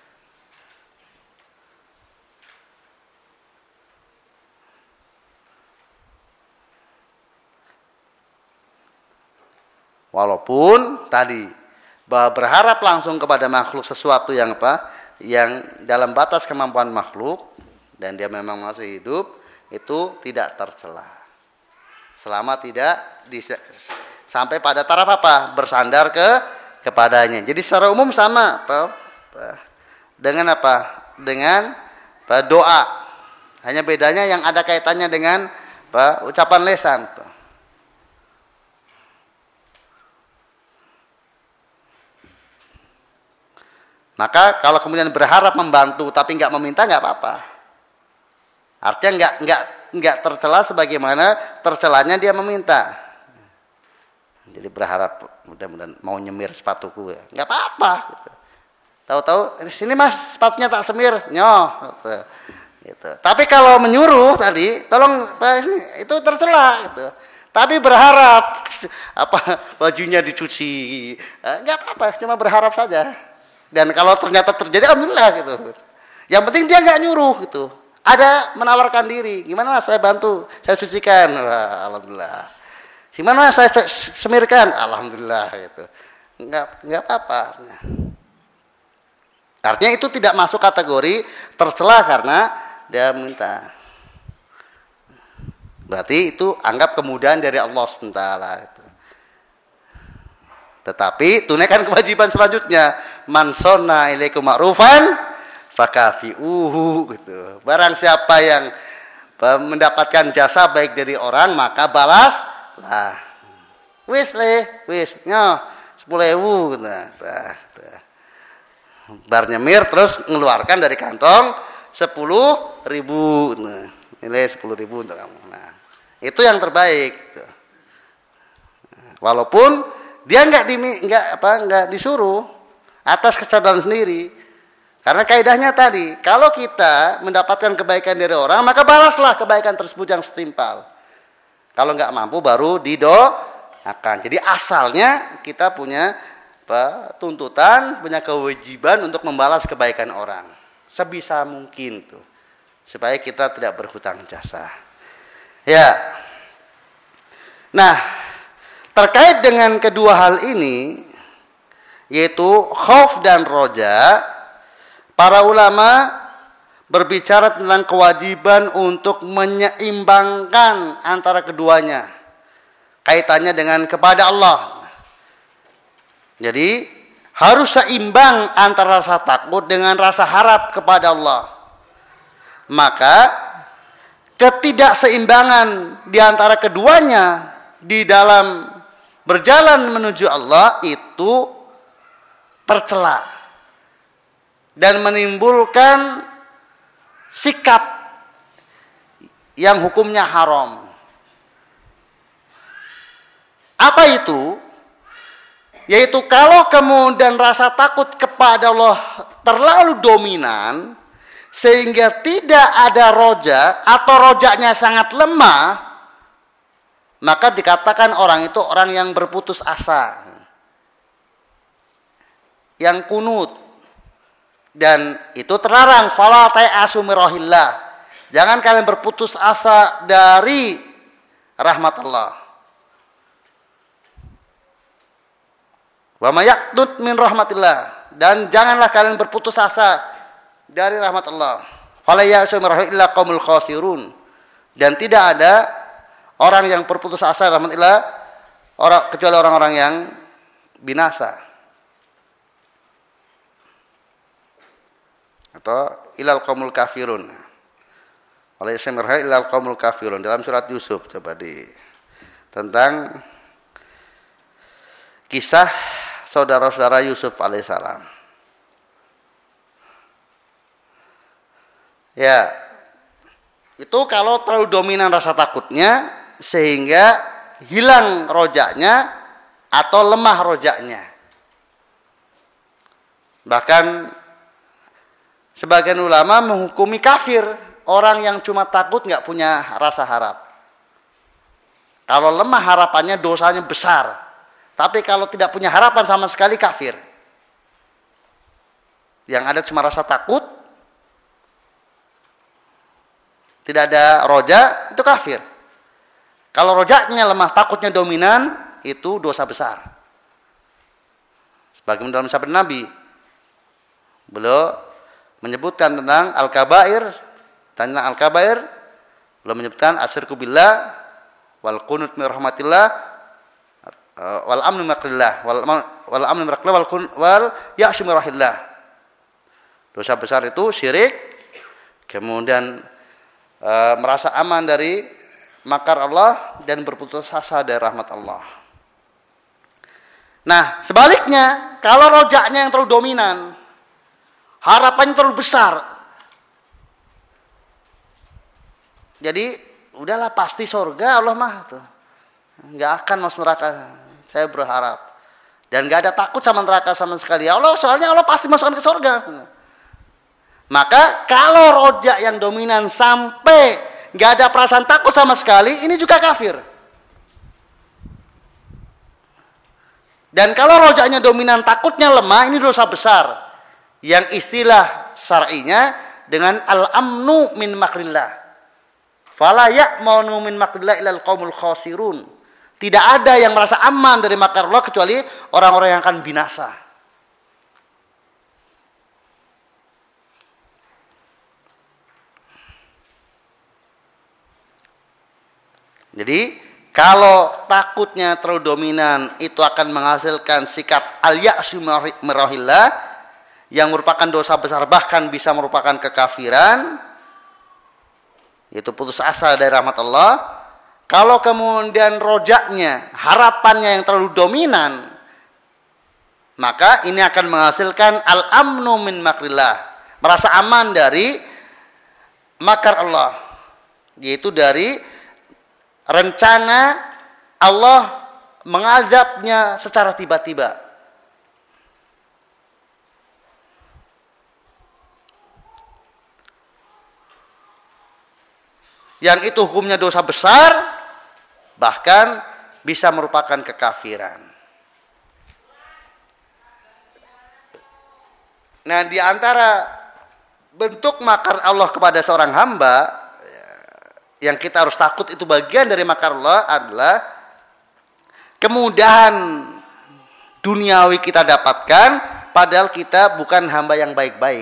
A: Walaupun tadi bahwa berharap langsung kepada makhluk sesuatu yang apa? Yang dalam batas kemampuan makhluk dan dia memang masih hidup, itu tidak tercela. Selama tidak di, sampai pada taraf apa? Bersandar ke kepadanya. Jadi secara umum sama apa? Dengan apa? Dengan apa? Doa. Hanya bedanya yang ada kaitannya dengan apa? Ucapan lisan. Maka kalau kemudian berharap membantu tapi nggak meminta nggak apa-apa. Artinya nggak nggak nggak tercela sebagaimana tercelanya dia meminta. Jadi berharap mudah-mudahan mau nyemir sepatuku ya, nggak apa-apa. Gitu. Tahu-tahu sini mas sepatunya tak semir, nyoh. Gitu. Gitu. Tapi kalau menyuruh tadi, tolong itu tercela. Gitu. Tapi berharap apa bajunya dicuci, nggak apa-apa, cuma berharap saja. Dan kalau ternyata terjadi, alhamdulillah gitu. Yang penting dia nggak nyuruh gitu. Ada menawarkan diri. Gimana saya bantu? Saya cucikan. Wah, alhamdulillah. Gimana saya semirkan? Alhamdulillah gitu. Nggak nggak apa-apa. Artinya itu tidak masuk kategori tercela karena dia minta. Berarti itu anggap kemudahan dari Allah subhanahu wa taala. Tetapi tunaikan kewajiban selanjutnya, man sonna ilaikum ma'rufan fakafi'uhu gitu. Barang siapa yang mendapatkan jasa baik dari orang maka balas lah. Wis le, wis nyo sepuluh ribu gitu. Nah, nah, nah. Bar nyemir terus mengeluarkan dari kantong sepuluh ribu. Nah, nilai sepuluh ribu untuk kamu. Nah, itu yang terbaik. Gitu. Walaupun dia nggak di nggak apa nggak disuruh atas kesadaran sendiri, karena kaidahnya tadi kalau kita mendapatkan kebaikan dari orang maka balaslah kebaikan tersebut yang setimpal. Kalau nggak mampu baru didoakan. Jadi asalnya kita punya apa, tuntutan, punya kewajiban untuk membalas kebaikan orang sebisa mungkin tuh, supaya kita tidak berhutang jasa. Ya, nah. Terkait dengan kedua hal ini, yaitu khauf dan roja, para ulama berbicara tentang kewajiban untuk menyeimbangkan antara keduanya. Kaitannya dengan kepada Allah. Jadi, harus seimbang antara rasa takut dengan rasa harap kepada Allah. Maka, ketidakseimbangan di antara keduanya di dalam berjalan menuju Allah itu tercela dan menimbulkan sikap yang hukumnya haram. Apa itu? Yaitu kalau kemudian rasa takut kepada Allah terlalu dominan sehingga tidak ada roja atau rojaknya sangat lemah, maka dikatakan orang itu orang yang berputus asa, yang kunut, dan itu terlarang. Fala ta'asu mirahillah, jangan kalian berputus asa dari rahmat Allah. Wa may yaqnut min rahmatillah, dan janganlah kalian berputus asa dari rahmat Allah. Fala ya'su illa qaumul khasirun, dan tidak ada orang yang berputus asa dari rahmatillah orang kecuali orang-orang yang binasa. Atau ilal qaumul kafirun. Fala ya'su illa qaumul kafirun, dalam surat Yusuf, coba di tentang kisah saudara-saudara Yusuf alaihissalam. Ya, itu kalau terlalu dominan rasa takutnya sehingga hilang rojaknya atau lemah rojaknya. Bahkan sebagian ulama menghukumi kafir orang yang cuma takut nggak punya rasa harap. Kalau lemah harapannya dosanya besar. Tapi kalau tidak punya harapan sama sekali kafir. Yang ada cuma rasa takut, tidak ada roja, itu kafir. Kalau rojaknya lemah, takutnya dominan, itu dosa besar. Sebagaimana dalam sabda Nabi, beliau menyebutkan tentang al-kabair, tentang al-kabair, beliau menyebutkan asyirku billah, wal qunut min rahmatillah, wal amnu makrillah, wal wal amnu makrillah, wal kun wal ya'shu mirahillah. Dosa besar itu syirik, kemudian e, merasa aman dari makar Allah dan berputus asa dari rahmat Allah. Nah, sebaliknya, kalau rojaknya yang terlalu dominan, harapannya terlalu besar, jadi udahlah pasti surga Allah mah tuh, nggak akan masuk neraka. Saya berharap. Dan gak ada takut sama neraka sama sekali. Ya Allah, soalnya Allah pasti masukkan ke surga. Maka kalau rojak yang dominan sampai gak ada perasaan takut sama sekali, ini juga kafir. Dan kalau rojaknya dominan, takutnya lemah, ini dosa besar. Yang istilah syar'inya dengan al-amnu min makrillah. Fala ya'manu min makrillah ilal qaumul khasirun. Tidak ada yang merasa aman dari makar Allah kecuali orang-orang yang akan binasa. Jadi, kalau takutnya terlalu dominan, itu akan menghasilkan sikap al-ya'su mirahillah, yang merupakan dosa besar, bahkan bisa merupakan kekafiran, yaitu putus asa dari rahmat Allah. Kalau kemudian rojaknya, harapannya yang terlalu dominan, maka ini akan menghasilkan al-amnu min makrillah, merasa aman dari makar Allah, yaitu dari rencana Allah mengazabnya secara tiba-tiba. Yang itu hukumnya dosa besar, bahkan bisa merupakan kekafiran. Nah, di antara bentuk makar Allah kepada seorang hamba yang kita harus takut, itu bagian dari makar Allah, adalah kemudahan duniawi kita dapatkan padahal kita bukan hamba yang baik-baik.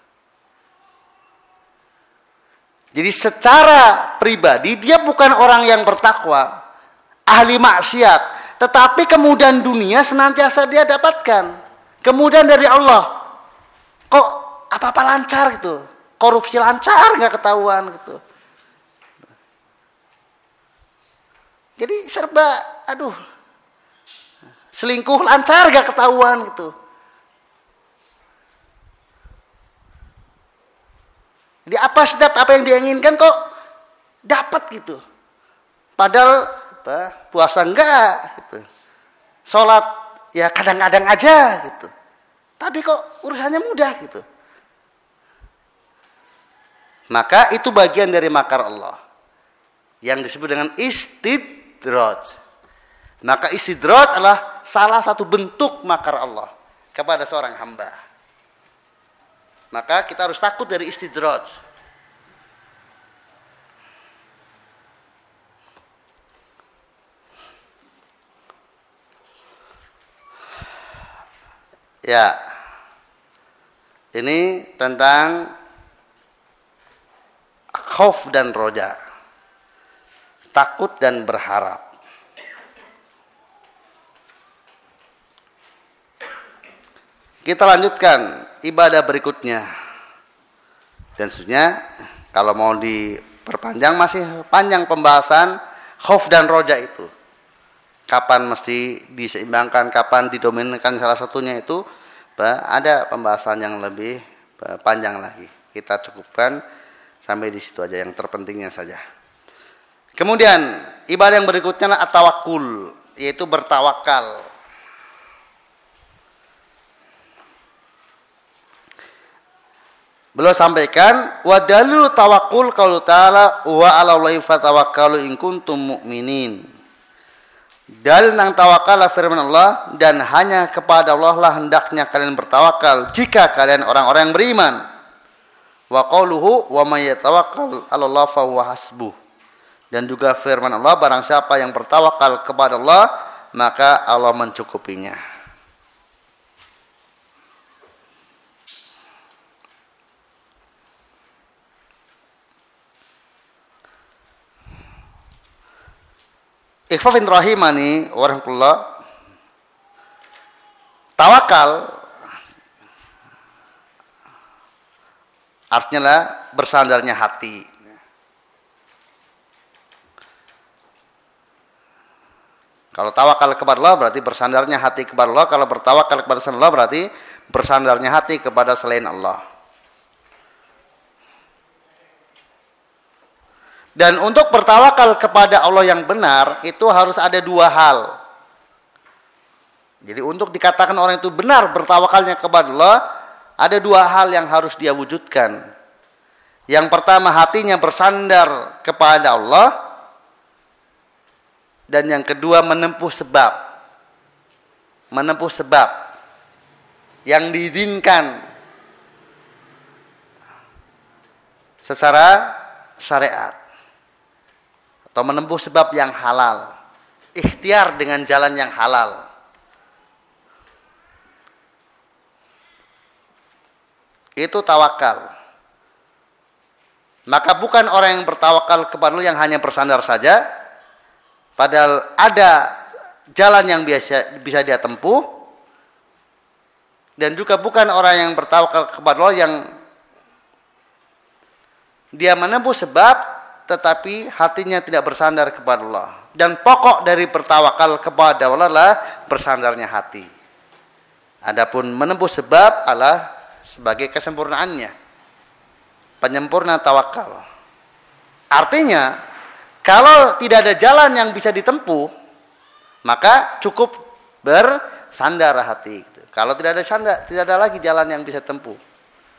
A: Jadi secara pribadi dia bukan orang yang bertakwa, ahli maksiat, tetapi kemudian dunia senantiasa dia dapatkan. Kemudian dari Allah, kok apa-apa lancar gitu, korupsi lancar nggak ketahuan gitu. Jadi serba, aduh, selingkuh lancar nggak ketahuan gitu. Jadi apa setiap apa yang dia inginkan kok dapat gitu. Padahal apa, puasa enggak gitu. Sholat ya kadang-kadang aja gitu. Tapi kok urusannya mudah gitu. Maka itu bagian dari makar Allah. Yang disebut dengan istidraj. Maka istidraj adalah salah satu bentuk makar Allah kepada seorang hamba. Maka kita harus takut dari istidraj. Ya. Ini tentang khauf dan roja. Takut dan berharap. Kita lanjutkan ibadah berikutnya. Dan sebenarnya kalau mau diperpanjang masih panjang pembahasan khauf dan roja itu. Kapan mesti diseimbangkan, kapan didominkan salah satunya itu ada pembahasan yang lebih panjang lagi. Kita cukupkan sampai di situ aja yang terpentingnya saja. Kemudian ibadah yang berikutnya adalah at-tawakkul, yaitu bertawakal. Beliau sampaikan wa dalilu tawakkul qaulu ta'ala wa 'alallahi fatawakkalu in kuntum mu'minin. Dalil nang tawakal firman Allah, dan hanya kepada Allah lah hendaknya kalian bertawakal jika kalian orang-orang yang beriman. Wa qauluhu wa may yatawakkal 'alallahi fa huwa hasbuh. Dan juga firman Allah, barang siapa yang bertawakal kepada Allah maka Allah mencukupinya. Ikhwafin rahimani warahmatullah. Tawakal artinya lah bersandarnya hati. Kalau tawakal kepada Allah berarti bersandarnya hati kepada Allah. Kalau bertawakal kepada selain Allah berarti bersandarnya hati kepada selain Allah. Dan untuk bertawakal kepada Allah yang benar, itu harus ada dua hal. Jadi untuk dikatakan orang itu benar bertawakalnya kepada Allah, ada dua hal yang harus dia wujudkan. Yang pertama, hatinya bersandar kepada Allah. Dan yang kedua, menempuh sebab. Menempuh sebab yang diizinkan secara syariat. Atau menempuh sebab yang halal. Ikhtiar dengan jalan yang halal. Itu tawakal. Maka bukan orang yang bertawakal kepada Allah yang hanya bersandar saja. Padahal ada jalan yang biasa bisa dia tempuh. Dan juga bukan orang yang bertawakal kepada Allah yang dia menempuh sebab tetapi hatinya tidak bersandar kepada Allah. Dan pokok dari bertawakal kepada Allah adalah bersandarnya hati. Adapun menempuh sebab adalah sebagai kesempurnaannya. Penyempurna tawakal. Artinya, kalau tidak ada jalan yang bisa ditempuh, maka cukup bersandar hati. Kalau tidak ada sandar, tidak ada lagi jalan yang bisa tempuh.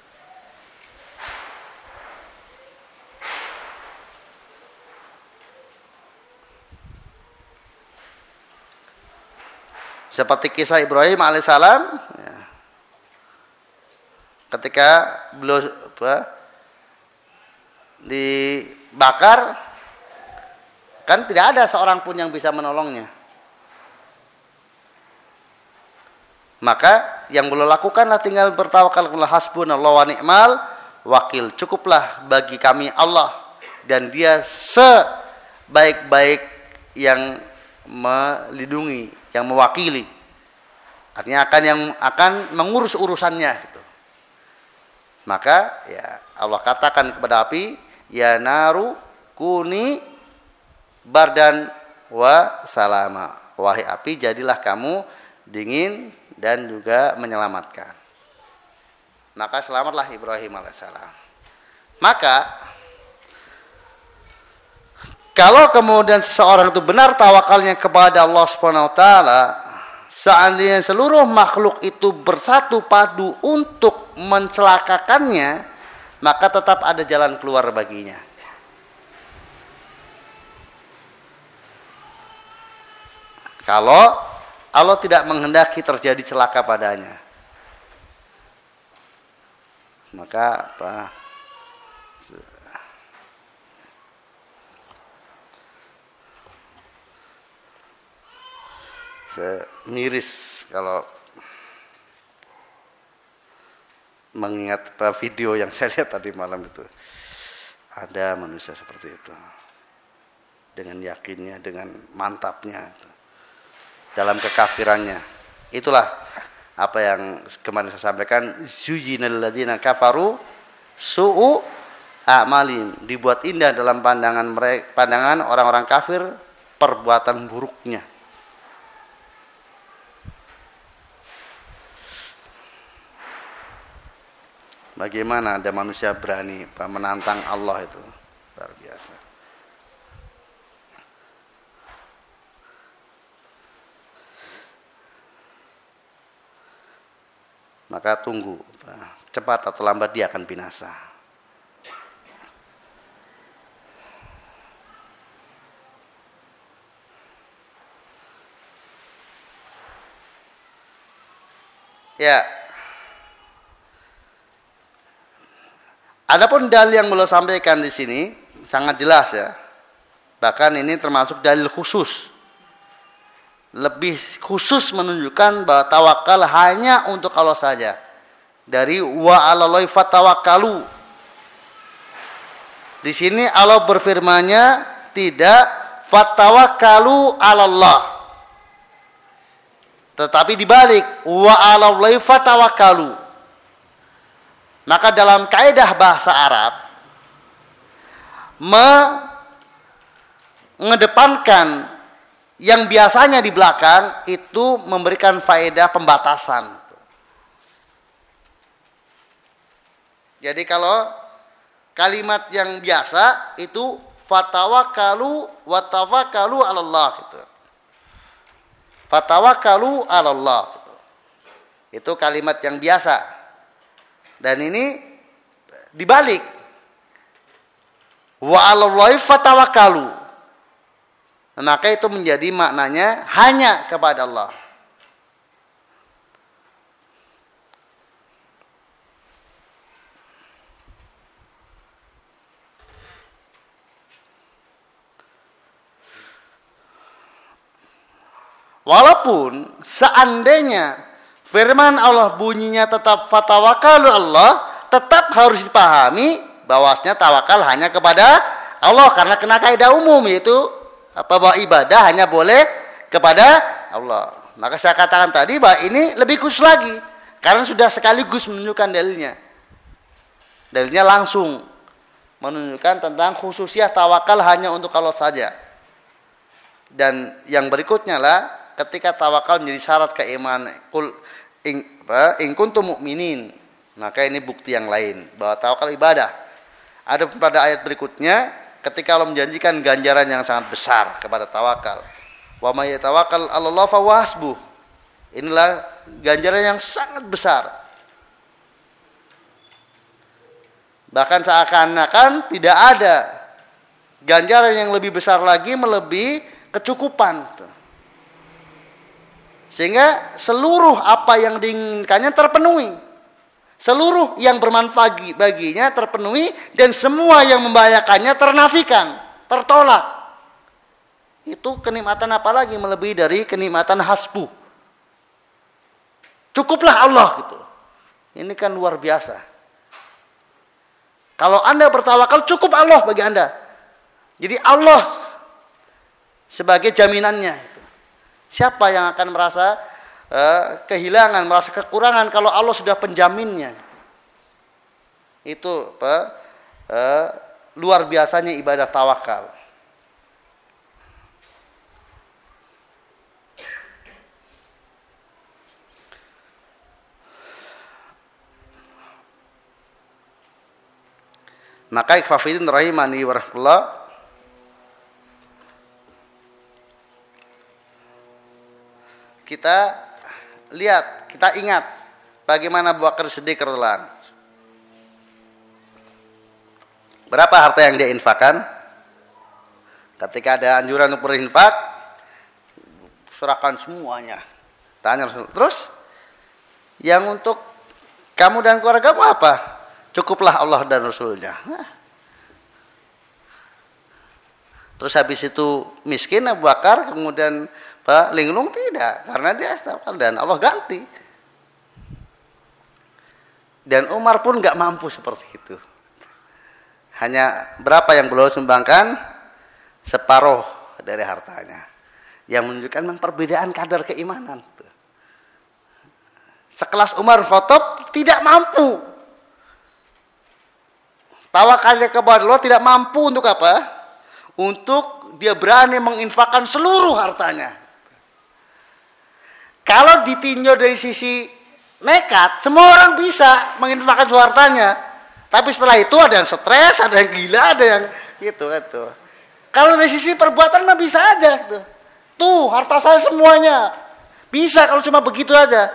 A: Seperti kisah Ibrahim alaihissalam, ya, ketika beliau apa, dibakar, kan tidak ada seorang pun yang bisa menolongnya. Maka yang beliau lakukanlah tinggal bertawakal kepada hasbunallahu wa ni'mal wakil. Cukuplah bagi kami Allah, dan Dia sebaik-baik yang melindungi, yang mewakili. Artinya akan yang akan mengurus urusannya gitu. Maka ya Allah katakan kepada api, ya naru kuni bardan wa salama. Wahai api, jadilah kamu dingin dan juga menyelamatkan. Maka selamatlah Ibrahim alaihissalam. Maka kalau kemudian seseorang itu benar tawakalnya kepada Allah Subhanahu wa taala, seandainya seluruh makhluk itu bersatu padu untuk mencelakakannya, maka tetap ada jalan keluar baginya. Kalau Allah tidak menghendaki terjadi celaka padanya, maka apa? Miris kalau mengingat video yang saya lihat tadi malam itu. Ada manusia seperti itu. Dengan yakinnya, dengan mantapnya. Dalam kekafirannya. Itulah apa yang kemarin saya sampaikan. Zuyinal ladzina kafaru su'u a'malim. Dibuat indah dalam pandangan mereka, pandangan orang-orang kafir perbuatan buruknya. Bagaimana ada manusia berani menantang Allah itu? Luar biasa. Maka tunggu, cepat atau lambat dia akan binasa. Ya. Adapun dalil yang beliau sampaikan di sini sangat jelas ya. Bahkan ini termasuk dalil khusus. Lebih khusus menunjukkan bahwa tawakal hanya untuk Allah saja. Dari wa 'alallahi fatawakkalu. Di sini Allah berfirman-Nya tidak fatawakkalu 'alallah. Tetapi dibalik wa 'alallahi fatawakkalu. Maka dalam kaidah bahasa Arab mengedepankan yang biasanya di belakang itu memberikan faedah pembatasan. Jadi kalau kalimat yang biasa itu fatawakkalu wa tawakkalu 'alallah gitu. Fatawakkalu 'alallah gitu. Itu kalimat yang biasa. Dan ini dibalik. Wa 'alallahi fatawakkalu. Maka itu menjadi maknanya hanya kepada Allah. Walaupun seandainya firman Allah bunyinya tetap fatawakkalu Allah, tetap harus dipahami bahwasanya tawakal hanya kepada Allah karena kena kaidah umum yaitu apa bahwa ibadah hanya boleh kepada Allah. Maka saya katakan tadi bahwa ini lebih khusus lagi karena sudah sekaligus menunjukkan dalilnya. Dalilnya langsung menunjukkan tentang khususnya tawakal hanya untuk Allah saja. Dan yang berikutnya lah ketika tawakal menjadi syarat keimanan, kul in, in kuntum mu'minin, maka ini bukti yang lain bahwa tawakal ibadah. Ada pada ayat berikutnya ketika Allah menjanjikan ganjaran yang sangat besar kepada tawakal. Wa may yatawakkal 'alallahi fa huwa hasbuh. Inilah ganjaran yang sangat besar. Bahkan seakan-akan tidak ada ganjaran yang lebih besar lagi melebihi kecukupan. Sehingga seluruh apa yang diinginkannya terpenuhi. Seluruh yang bermanfaat baginya terpenuhi. Dan semua yang membahayakannya ternafikan. Tertolak. Itu kenikmatan apa lagi melebihi dari kenikmatan hasbuh. Cukuplah Allah gitu. Ini kan luar biasa. Kalau Anda bertawakal cukup Allah bagi Anda. Jadi Allah sebagai jaminannya. Siapa yang akan merasa uh, kehilangan, merasa kekurangan kalau Allah sudah penjaminnya? Itu apa? Uh, luar biasanya ibadah tawakal. Maka ikhwafidin rahimani wa rahmatullah, kita lihat, kita ingat bagaimana Abu Bakar Siddiq radhiyallahu anhu. Berapa harta yang dia infakkan? Ketika ada anjuran untuk berinfak, serahkan semuanya. Tanya Rasul, terus yang untuk kamu dan keluargamu apa? Cukuplah Allah dan Rasulnya. Nah. Terus habis itu miskin Abu Bakar, kemudian Pak linglung tidak, karena dia tawakal dan Allah ganti. Dan Umar pun nggak mampu seperti itu. Hanya berapa yang beliau sumbangkan? Separuh dari hartanya. Yang menunjukkan memang perbedaan kadar keimanan. Sekelas Umar Khattab tidak mampu. Tawakalnya kepada Allah tidak mampu untuk apa? Untuk dia berani menginfakkan seluruh hartanya. Kalau ditinjau dari sisi nekat, semua orang bisa menginfakkan seluruh hartanya. Tapi setelah itu ada yang stres, ada yang gila, ada yang gitu gitu. Kalau dari sisi perbuatan mah bisa aja gitu. Tuh, harta saya semuanya. Bisa kalau cuma begitu aja.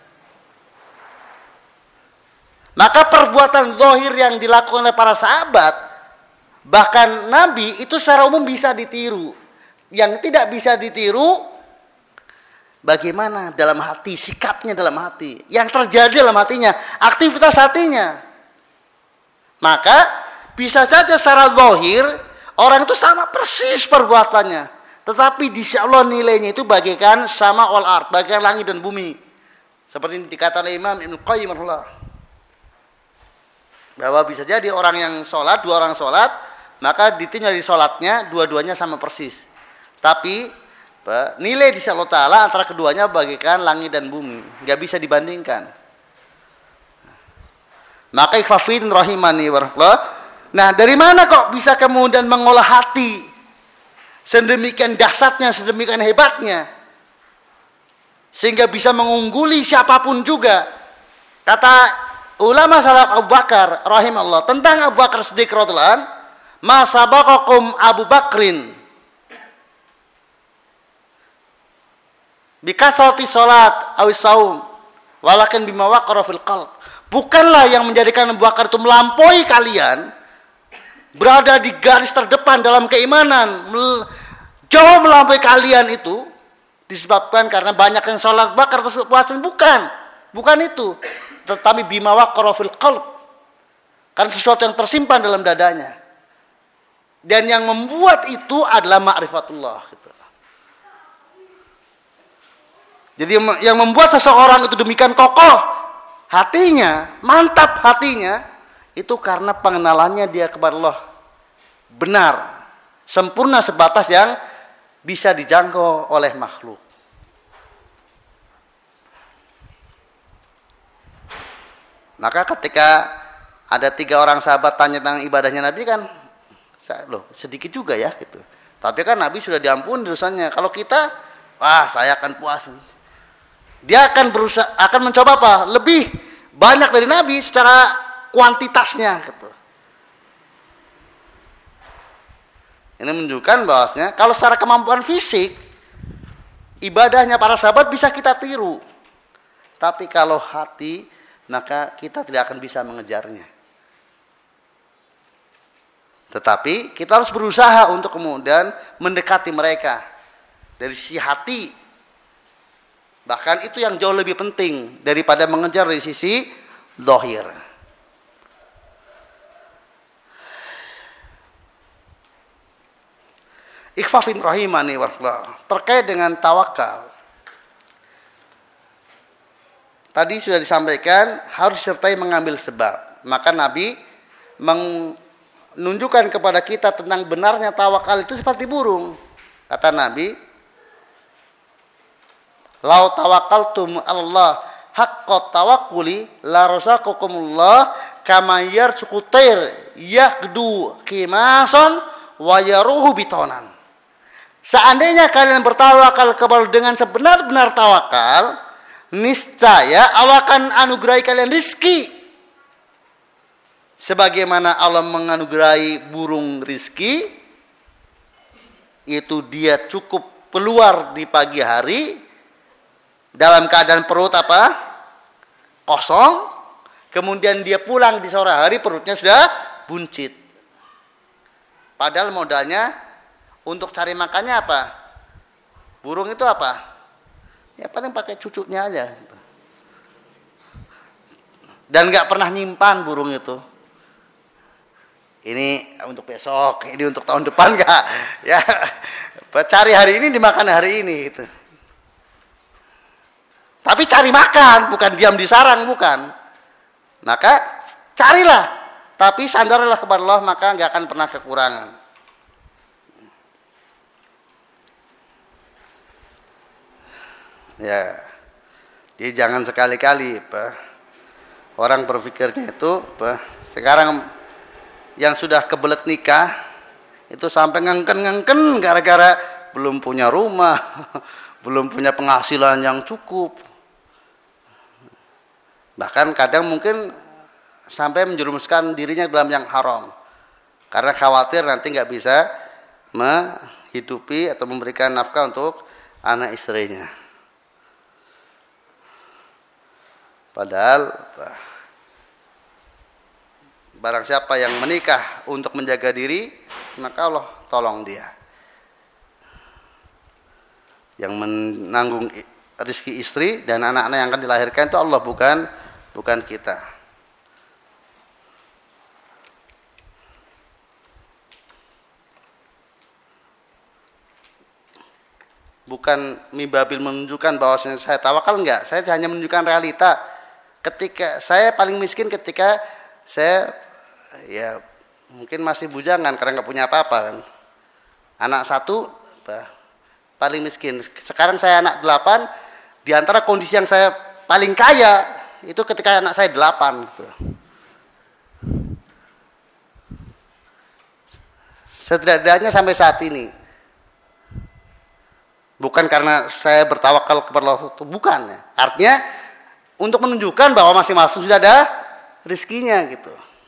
A: Maka perbuatan zahir yang dilakukan oleh para sahabat, bahkan Nabi, itu secara umum bisa ditiru. Yang tidak bisa ditiru, bagaimana dalam hati, sikapnya dalam hati. Yang terjadi dalam hatinya, aktivitas hatinya. Maka, bisa saja secara zahir, orang itu sama persis perbuatannya. Tetapi di sisi Allah nilainya itu bagaikan sama wal ard, bagaikan langit dan bumi. Seperti yang dikatakan Imam Ibnu Qayyim rahimahullah. Bahwa bisa jadi orang yang sholat, dua orang sholat, maka ditinjau dari sholatnya, dua-duanya sama persis. Tapi nilai di sisi Allah Ta'ala antara keduanya bagaikan langit dan bumi. Nggak bisa dibandingkan. Maka ikhwafin rahimani warahmatullah. Nah, dari mana kok bisa kemudian mengolah hati sedemikian dahsyatnya, sedemikian hebatnya, sehingga bisa mengungguli siapapun juga. Kata ulama salaf Abu Bakar rahimahullah tentang Abu Bakar Siddiq radhiyallahu anhu, ma sabaqakum Abu Bakrin bikasrati salat aw saum walakin bima waqara fil qalb. Bukanlah yang menjadikan Abu Bakar itu melampaui kalian, berada di garis terdepan dalam keimanan, jauh melampaui kalian itu disebabkan karena banyak yang sholat bakar atau puasa. Bukan, bukan itu. Tetapi bima waqara fil qalb, karena sesuatu yang tersimpan dalam dadanya. Dan yang membuat itu adalah ma'rifatullah. Gitu. Jadi yang membuat seseorang itu demikian kokoh hatinya, mantap hatinya, itu karena pengenalannya dia kepada Allah benar, sempurna sebatas yang bisa dijangkau oleh makhluk. Maka ketika ada tiga orang sahabat tanya tentang ibadahnya Nabi kan, loh sedikit juga ya gitu. Tapi kan Nabi sudah diampuni dosanya. Kalau kita, wah saya akan puasa. Dia akan berusaha, akan mencoba apa? Lebih banyak dari Nabi secara kuantitasnya gitu. Ini menunjukkan bahwasanya kalau secara kemampuan fisik ibadahnya para sahabat bisa kita tiru. Tapi kalau hati, maka kita tidak akan bisa mengejarnya. Tetapi kita harus berusaha untuk kemudian mendekati mereka dari sisi hati. Bahkan itu yang jauh lebih penting daripada mengejar dari sisi zahir. Ikhfafin rahimani warahmatullah. Terkait dengan tawakal. Tadi sudah disampaikan harus sertai mengambil sebab. Maka Nabi menunjukkan kepada kita tentang benarnya tawakal itu seperti burung. Kata Nabi, lau tawakkaltum Allah haqqa tawakkuli la razaqakumullah kama yarzuqu tayr yaqdu qimasan wa yaruhu bitonan. Seandainya kalian bertawakal kepada dengan sebenar-benar tawakal, niscaya Allah akan anugerahi kalian rizki. Sebagaimana Allah menganugerahi burung rizki, itu dia cukup keluar di pagi hari, dalam keadaan perut apa? Kosong. Kemudian dia pulang di sore hari perutnya sudah buncit. Padahal modalnya untuk cari makannya apa? Burung itu apa? Ya paling pakai cucunya aja. Dan gak pernah nyimpan burung itu. Ini untuk besok, ini untuk tahun depan gak? Ya, cari hari ini dimakan hari ini gitu. Tapi cari makan, bukan diam di sarang, bukan. Maka carilah, tapi sandarlah kepada Allah, maka nggak akan pernah kekurangan. Ya, jadi jangan sekali-kali Pak, orang berpikirnya itu Pak, sekarang yang sudah kebelet nikah itu sampai ngengken-ngengken gara-gara belum punya rumah, belum punya penghasilan yang cukup. Bahkan kadang mungkin sampai menjerumuskan dirinya dalam yang haram, karena khawatir nanti nggak bisa menghidupi atau memberikan nafkah untuk anak istrinya. Padahal barang siapa yang menikah untuk menjaga diri, maka Allah tolong dia. Yang menanggung rezeki istri dan anak-anak yang akan dilahirkan itu Allah, bukan bukan kita. Bukan mimbabil menunjukkan bahwa saya tawakal, enggak. Saya hanya menunjukkan realita. Ketika saya paling miskin ketika saya ya mungkin masih bujangan karena nggak punya apa-apa kan. Anak satu bah, paling miskin. Sekarang saya anak delapan, di antara kondisi yang saya paling kaya itu ketika anak saya delapan gitu. Setidaknya sampai saat ini. Bukan karena saya bertawakal kepada Allah, itu bukan ya. Artinya untuk menunjukkan bahwa masing-masing sudah ada rezekinya gitu.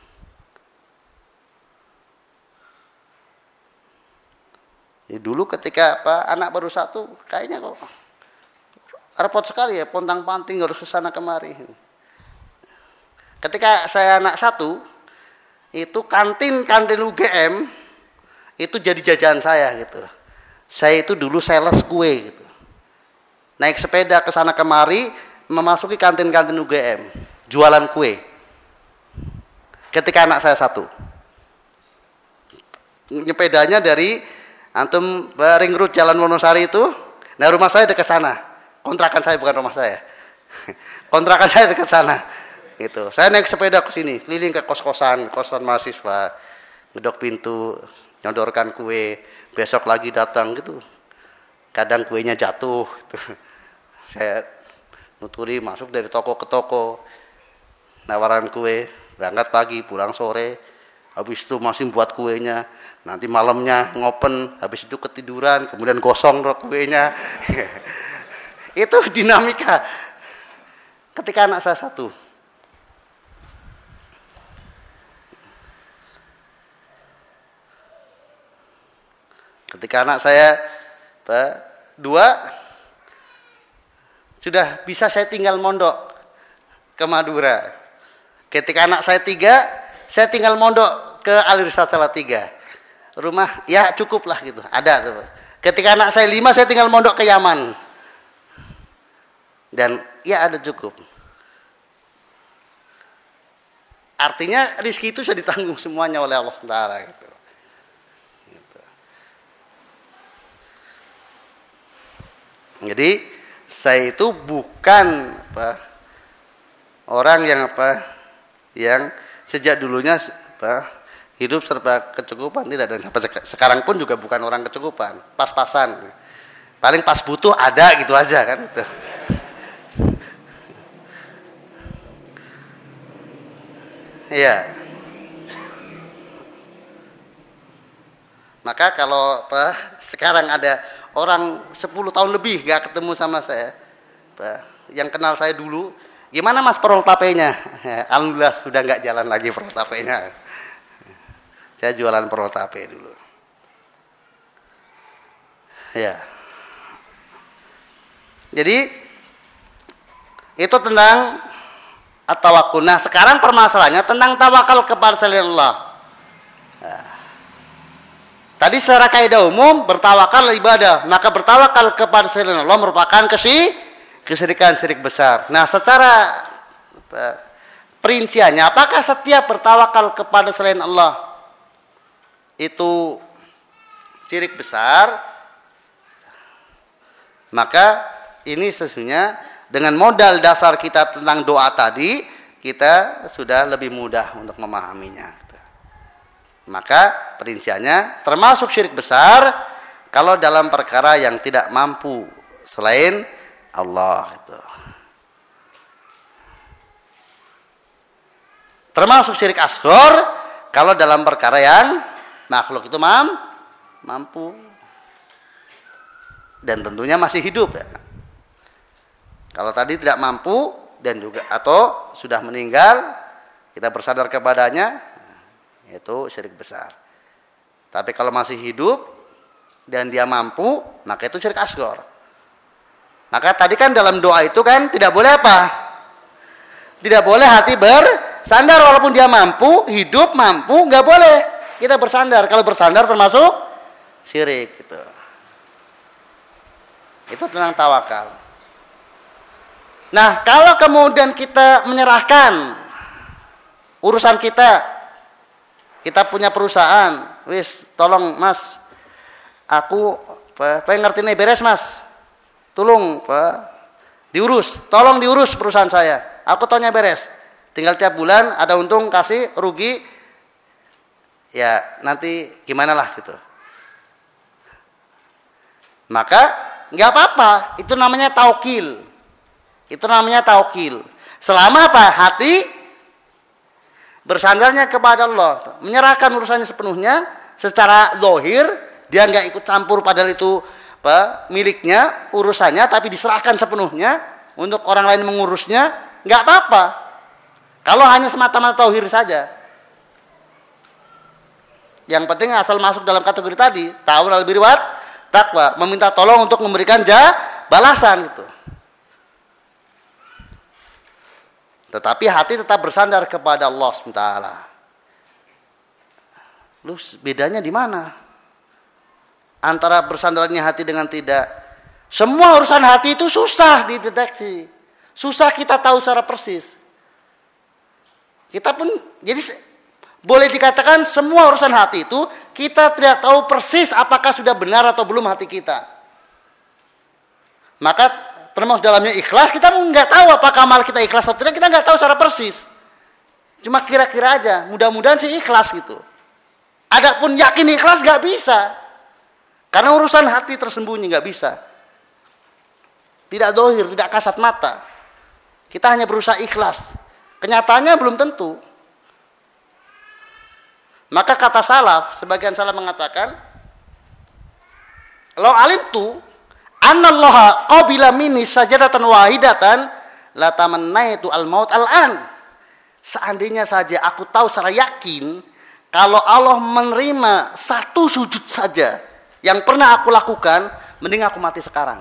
A: Ya, dulu ketika apa anak baru satu, kayaknya kok repot sekali ya, pontang-panting harus ke sana kemari. Ketika saya anak satu, itu kantin-kantin U G M itu jadi jajan saya gitu. Saya itu dulu sales kue gitu. Naik sepeda ke sana kemari, memasuki kantin-kantin U G M, jualan kue. Ketika anak saya satu. Nyepedanya dari antum Ring Road Jalan Wonosari itu, nah rumah saya dekat sana. Kontrakan saya bukan rumah saya. Kontrakan saya dekat sana. Gitu. Saya naik sepeda ke sini, keliling ke kos-kosan, kosan mahasiswa, gedok pintu, nyodorkan kue, besok lagi datang gitu. Kadang kuenya jatuh gitu. Saya nuturi masuk dari toko ke toko, nawaran kue, berangkat pagi, pulang sore, habis itu masih buat kuenya, nanti malamnya ngopen, habis itu ketiduran, kemudian gosong kuenya. Itu dinamika ketika anak saya satu. Ketika anak saya dua, sudah bisa saya tinggal mondok ke Madura. Ketika anak saya tiga, saya tinggal mondok ke Al-Irsyad Salatiga. Rumah ya cukup lah gitu, ada tuh. Ketika anak saya lima, saya tinggal mondok ke Yaman. Dan ya ada cukup. Artinya rezeki itu sudah ditanggung semuanya oleh Allah subhanahu wa taala gitu. Gitu. Jadi saya itu bukan apa, orang yang apa yang sejak dulunya apa, hidup serba kecukupan, tidak, dan sampai sekarang pun juga bukan orang kecukupan, pas-pasan. Paling pas butuh ada gitu aja kan gitu. Iya. Maka kalau apa, sekarang ada orang sepuluh tahun lebih gak ketemu sama saya, apa, yang kenal saya dulu, gimana mas peroltapenya? Alhamdulillah sudah gak jalan lagi peroltapenya. Saya jualan peroltape dulu. Ya. Jadi itu tentang at-tawakkul. Nah, sekarang permasalahannya tentang tawakal kepada selain Allah. Nah, tadi secara kaidah umum bertawakal ibadah, maka bertawakal kepada selain Allah merupakan kesy kesyirikan, syirik besar. Nah, secara perinciannya, apakah setiap bertawakal kepada selain Allah itu syirik besar? Maka ini sesungguhnya dengan modal dasar kita tentang doa tadi, kita sudah lebih mudah untuk memahaminya. Maka perinciannya termasuk syirik besar kalau dalam perkara yang tidak mampu selain Allah. Itu. Termasuk syirik asghar kalau dalam perkara yang makhluk itu mam, mampu. Dan tentunya masih hidup ya. Kalau tadi tidak mampu dan juga atau sudah meninggal, kita bersandar kepadanya, itu syirik besar. Tapi kalau masih hidup dan dia mampu, maka itu syirik asghar. Maka tadi kan dalam doa itu kan tidak boleh apa? Tidak boleh hati bersandar walaupun dia mampu, hidup mampu, nggak boleh kita bersandar. Kalau bersandar termasuk syirik gitu. Itu tentang tawakal. Nah, kalau kemudian kita menyerahkan urusan kita, kita punya perusahaan, wis tolong mas, aku pengen ngerti nih beres mas, tolong pak, diurus, tolong diurus perusahaan saya. Aku taunya beres. Tinggal tiap bulan ada untung kasih rugi. Ya nanti gimana lah gitu. Maka nggak apa-apa. Itu namanya taukil. Itu namanya taukil. Selama apa? Hati bersandarnya kepada Allah. Menyerahkan urusannya sepenuhnya. Secara zahir. Dia nggak ikut campur padahal itu apa, miliknya, urusannya. Tapi diserahkan sepenuhnya. Untuk orang lain mengurusnya. Nggak apa-apa. Kalau hanya semata-mata tauhid saja. Yang penting asal masuk dalam kategori tadi. Ta'awun 'alal birri wat taqwa. Meminta tolong untuk memberikan ja, balasan gitu. Tetapi hati tetap bersandar kepada Allah subhanahu wa taala. Lu bedanya di mana? Antara bersandarnya hati dengan tidak. Semua urusan hati itu susah dideteksi. Susah kita tahu secara persis. Kita pun, jadi boleh dikatakan semua urusan hati itu, kita tidak tahu persis apakah sudah benar atau belum hati kita. Maka termasuk dalamnya ikhlas, kita pun nggak tahu apakah amal kita ikhlas atau tidak, kita nggak tahu secara persis. Cuma kira-kira aja, mudah-mudahan sih ikhlas gitu. Adapun yakin ikhlas nggak bisa. Karena urusan hati tersembunyi nggak bisa. Tidak dohir, tidak kasat mata. Kita hanya berusaha ikhlas. Kenyataannya belum tentu. Maka kata salaf, sebagian salaf mengatakan, "Lau alimtu annallaha qabila minni sajadatan wahidatan la tamannaitu al-maut al-an." Seandainya saja aku tahu secara yakin kalau Allah menerima satu sujud saja yang pernah aku lakukan, mending aku mati sekarang.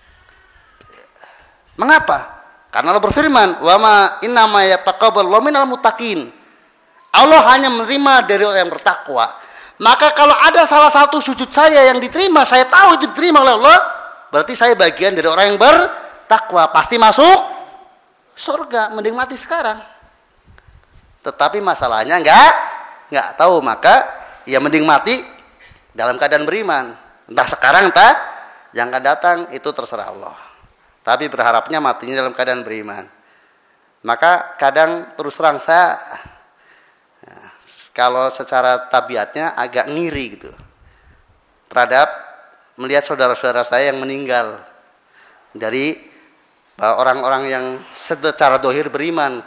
A: Mengapa? Karena Allah berfirman, "Wa ma innama yataqabbalu minal muttaqin." Allah hanya menerima dari orang yang bertakwa. Maka kalau ada salah satu sujud saya yang diterima, saya tahu itu diterima oleh Allah, berarti saya bagian dari orang yang bertakwa, pasti masuk surga, mending mati sekarang. Tetapi masalahnya enggak enggak tahu, maka ya mending mati dalam keadaan beriman. Entah sekarang entah yang akan datang, itu terserah Allah. Tapi berharapnya matinya dalam keadaan beriman. Maka kadang terus terang saya, ya, kalau secara tabiatnya agak ngiri gitu. Terhadap melihat saudara-saudara saya yang meninggal. Dari orang-orang yang secara dohir beriman.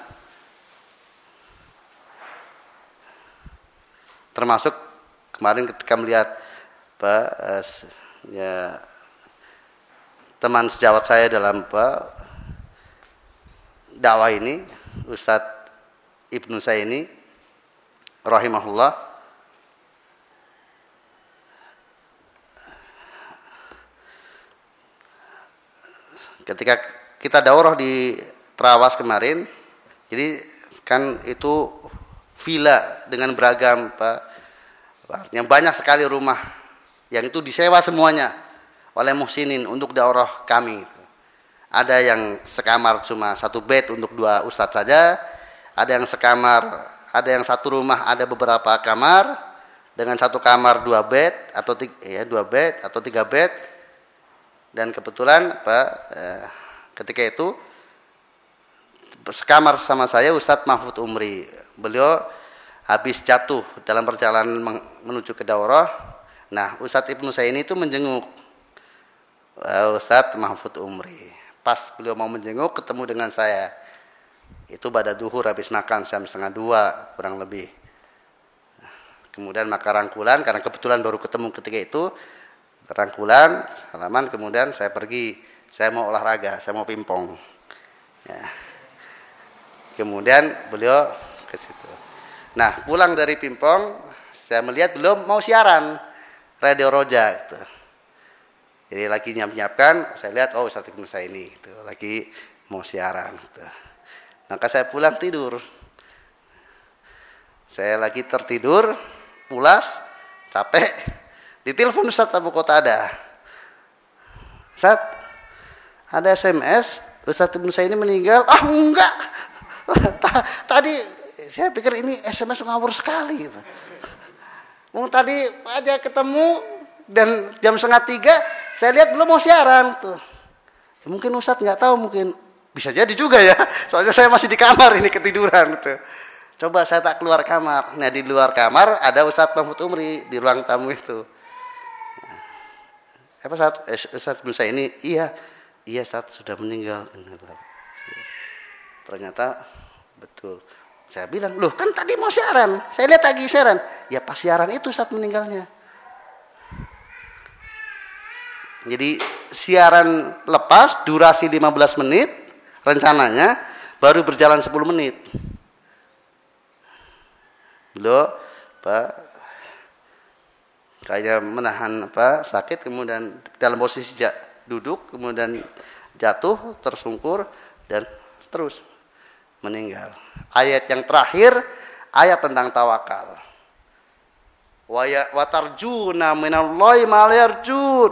A: Termasuk kemarin ketika melihat Pak, ya, teman sejawat saya dalam apa, dakwah ini, Ustadz Ibnu Saini rahimahullah, ketika kita daurah di Trawas kemarin, jadi kan itu villa dengan beragam Pak, artinya banyak sekali rumah yang itu disewa semuanya oleh muhsinin untuk daurah kami. Ada yang sekamar cuma satu bed untuk dua ustadz saja, ada yang sekamar, ada yang satu rumah ada beberapa kamar dengan satu kamar dua bed atau tiga, ya dua bed atau tiga bed. Dan kebetulan Pak, eh, ketika itu sekamar sama saya Ustadz Mahfud Umri. Beliau habis jatuh dalam perjalanan menuju ke daurah. Nah, Ustadz Ibnu Saini itu menjenguk Ustadz Mahfud Umri. Pas beliau mau menjenguk, ketemu dengan saya. Itu pada duhur habis makan jam setengah dua kurang lebih. Kemudian maka rangkulan, karena kebetulan baru ketemu ketika itu. Rangkulan, salaman, kemudian saya pergi. Saya mau olahraga, saya mau pingpong. Ya. Kemudian beliau ke situ. Nah, pulang dari pingpong, saya melihat beliau mau siaran Radio Roja gitu. Jadi lagi nyiap-nyiapkan, saya lihat oh Ustadz Ibnu Saini gitu, lagi mau siaran gitu. Maka saya pulang tidur. Saya lagi tertidur, pulas, capek. Ditelepon Ustadz Abu Qatada. Ustadz, ada S M S, Ustadz Ibnu Saini meninggal. Ah enggak. Tadi saya pikir ini S M S ngawur sekali gitu. Mau tadi aja ketemu dan jam setengah tiga saya lihat belum mau siaran tuh. Ya, mungkin Ustadz nggak tahu, mungkin bisa jadi juga ya. Soalnya saya masih di kamar ini ketiduran tuh. Coba saya tak keluar kamar. Nah di luar kamar ada Ustadz Mahfud Umri di ruang tamu itu. Apa Ustadz? Eh, Ustadz Ibnu Saini? Iya, iya Ustadz sudah meninggal. Ternyata betul. Saya bilang, loh kan tadi mau siaran. Saya lihat lagi siaran. Ya pas siaran itu Ustadz meninggalnya. Jadi siaran lepas durasi lima belas menit. Rencananya baru berjalan sepuluh menit. Beliau Pak kayak menahan apa sakit, kemudian dalam posisi duduk, kemudian jatuh tersungkur dan terus meninggal. Ayat yang terakhir ayat tentang tawakal. Wa ya wa tarjuna minallahi ma la yarjun.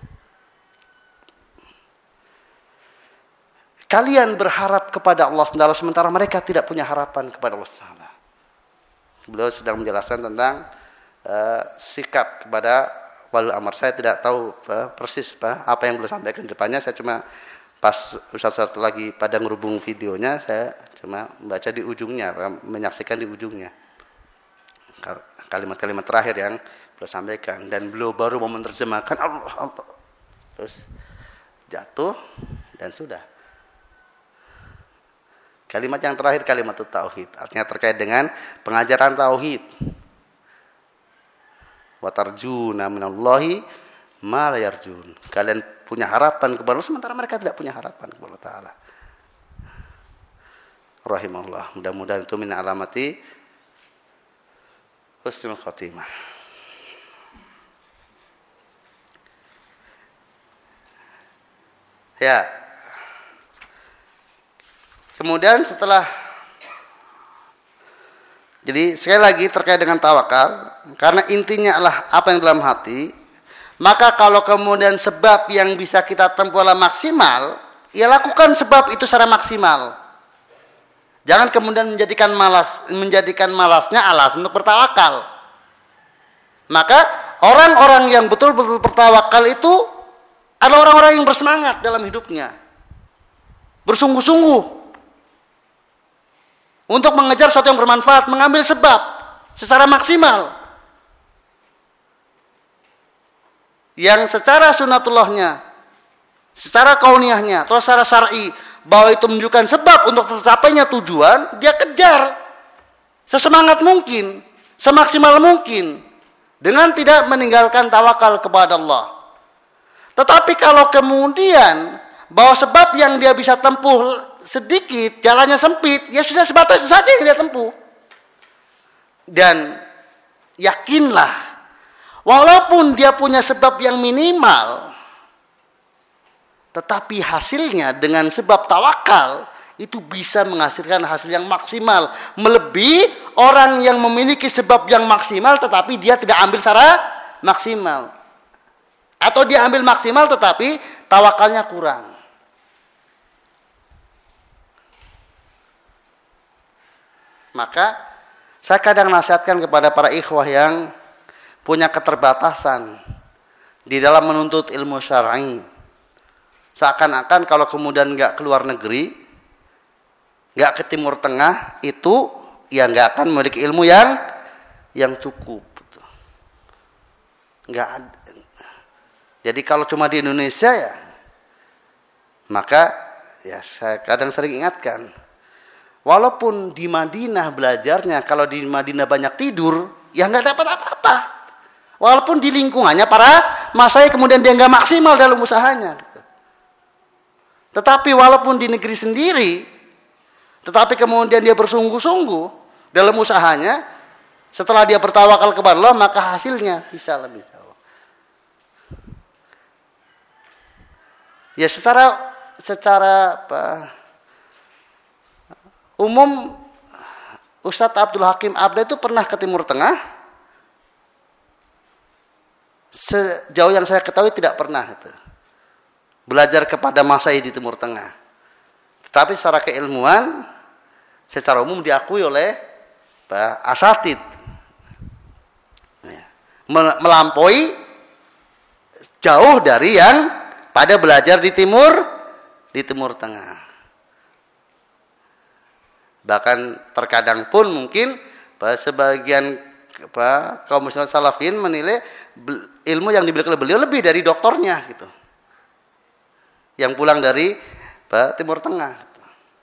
A: Kalian berharap kepada Allah Subhanahu wa taala sementara mereka tidak punya harapan kepada Allah Subhanahu wa taala. Beliau sedang menjelaskan tentang uh, sikap kepada walul amr. Saya tidak tahu uh, persis uh, apa yang beliau sampaikan di depannya. Saya cuma pas Ustaz lagi pada ngerubung videonya, saya cuma membaca di ujungnya, menyaksikan di ujungnya kalimat-kalimat terakhir yang beliau sampaikan. Dan beliau baru mau menerjemahkan Allah, Allah. Terus jatuh dan sudah. Kalimat yang terakhir kalimat tauhid, artinya terkait dengan pengajaran tauhid. Wa tarjuna minallahi ma la yarjun. Kalian punya harapan kepada Allah sementara mereka tidak punya harapan kepada Allah Taala. Rahimahullah. Mudah-mudahan itu min alamati husnul khotimah. Ya. Kemudian setelah, jadi sekali lagi terkait dengan tawakal, karena intinya adalah apa yang dalam hati, maka kalau kemudian sebab yang bisa kita tempuh adalah maksimal, ya lakukan sebab itu secara maksimal. Jangan kemudian menjadikan malas, menjadikan malasnya alasan untuk bertawakal. Maka orang-orang yang betul-betul bertawakal itu adalah orang-orang yang bersemangat dalam hidupnya, bersungguh-sungguh untuk mengejar sesuatu yang bermanfaat, mengambil sebab secara maksimal. Yang secara sunatullahnya, secara kauniyahnya, atau secara syar'i, bahwa itu menunjukkan sebab untuk tercapainya tujuan, dia kejar sesemangat mungkin, semaksimal mungkin, dengan tidak meninggalkan tawakal kepada Allah. Tetapi kalau kemudian bahwa sebab yang dia bisa tempuh sedikit, jalannya sempit, ya sudah sebatas itu saja yang dia tempuh. Dan yakinlah, walaupun dia punya sebab yang minimal, tetapi hasilnya dengan sebab tawakal itu bisa menghasilkan hasil yang maksimal, melebihi orang yang memiliki sebab yang maksimal tetapi dia tidak ambil secara maksimal, atau dia ambil maksimal tetapi tawakalnya kurang. Maka saya kadang nasihatkan kepada para ikhwah yang punya keterbatasan di dalam menuntut ilmu syar'i. Seakan-akan kalau kemudian nggak keluar negeri, nggak ke Timur Tengah, itu ya nggak akan memiliki ilmu yang yang cukup. Nggak ada. Jadi kalau cuma di Indonesia ya, maka ya saya kadang sering ingatkan, walaupun di Madinah belajarnya, kalau di Madinah banyak tidur, ya nggak dapat apa-apa. Walaupun di lingkungannya para masai, kemudian dia nggak maksimal dalam usahanya. Gitu. Tetapi walaupun di negeri sendiri, tetapi kemudian dia bersungguh-sungguh dalam usahanya, setelah dia bertawakal kepada Allah, maka hasilnya bisa lebih jauh. Ya secara secara apa, umum Ustadz Abdul Hakim Abda itu pernah ke Timur Tengah. Sejauh yang saya ketahui tidak pernah itu belajar kepada masai di Timur Tengah. Tetapi secara keilmuan, secara umum diakui oleh apa, asatid melampaui jauh dari yang pada belajar di timur di Timur Tengah. Bahkan terkadang pun mungkin sebagian apa, kaum muslimin salafin menilai ilmu yang dimiliki oleh beliau lebih dari doktornya gitu, yang pulang dari apa, Timur Tengah gitu.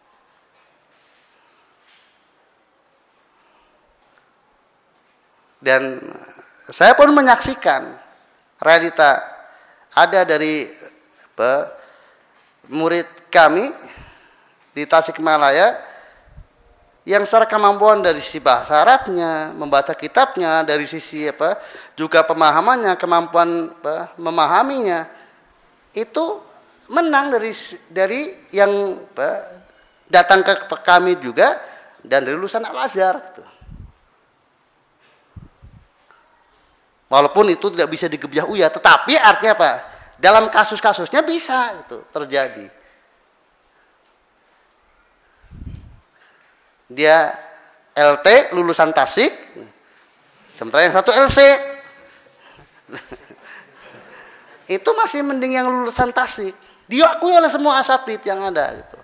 A: Dan saya pun menyaksikan realita ada dari apa, murid kami di Tasikmalaya yang secara kemampuan dari sisi bahasa Arabnya, membaca kitabnya, dari sisi apa juga pemahamannya, kemampuan apa, memahaminya itu menang dari dari yang apa, datang ke kami juga dan dari lulusan Al-Azhar gitu. Walaupun itu tidak bisa digebyah uya, tetapi artinya apa? Dalam kasus-kasusnya bisa itu terjadi. Dia L T lulusan Tasik, sementara yang satu L C. Itu masih mending yang lulusan Tasik. Diakui oleh semua asatid yang ada gitu.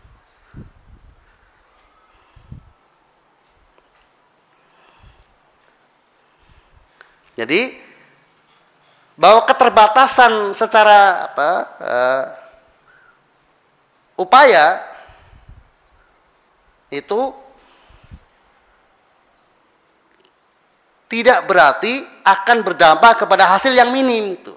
A: Jadi bahwa keterbatasan secara apa uh, upaya itu tidak berarti akan berdampak kepada hasil yang minim itu.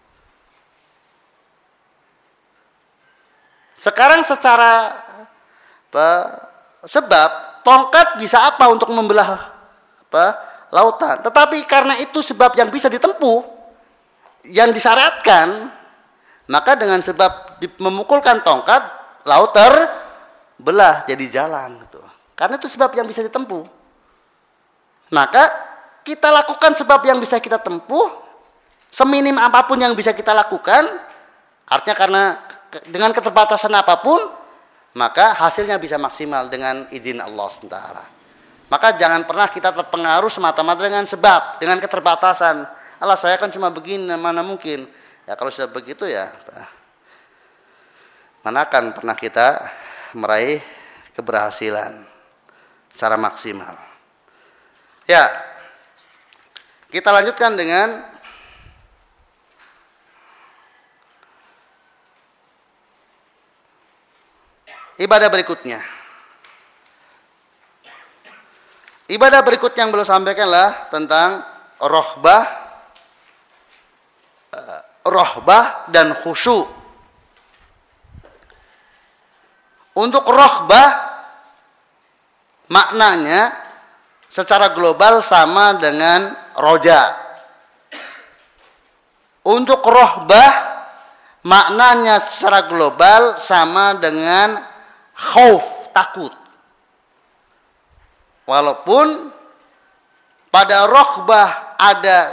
A: Sekarang secara apa, sebab tongkat bisa apa untuk membelah apa lautan, tetapi karena itu sebab yang bisa ditempuh, yang disyaratkan, maka dengan sebab memukulkan tongkat, laut terbelah jadi jalan. Gitu. Karena itu sebab yang bisa ditempuh. Maka kita lakukan sebab yang bisa kita tempuh, seminim apapun yang bisa kita lakukan, artinya karena dengan keterbatasan apapun, maka hasilnya bisa maksimal dengan izin Allah subhanahu wa taala. Maka jangan pernah kita terpengaruh semata-mata dengan sebab, dengan keterbatasan. Allah saya kan cuma begini, mana mungkin. Ya kalau sudah begitu ya, mana akan pernah kita meraih keberhasilan secara maksimal. Ya, kita lanjutkan dengan ibadah berikutnya. Ibadah berikut yang belum sampaikanlah tentang rohbah, rohbah dan khusyuk. Untuk rohbah maknanya secara global sama dengan roja. Untuk rohbah maknanya secara global sama dengan khauf, takut. Walaupun pada rohbah ada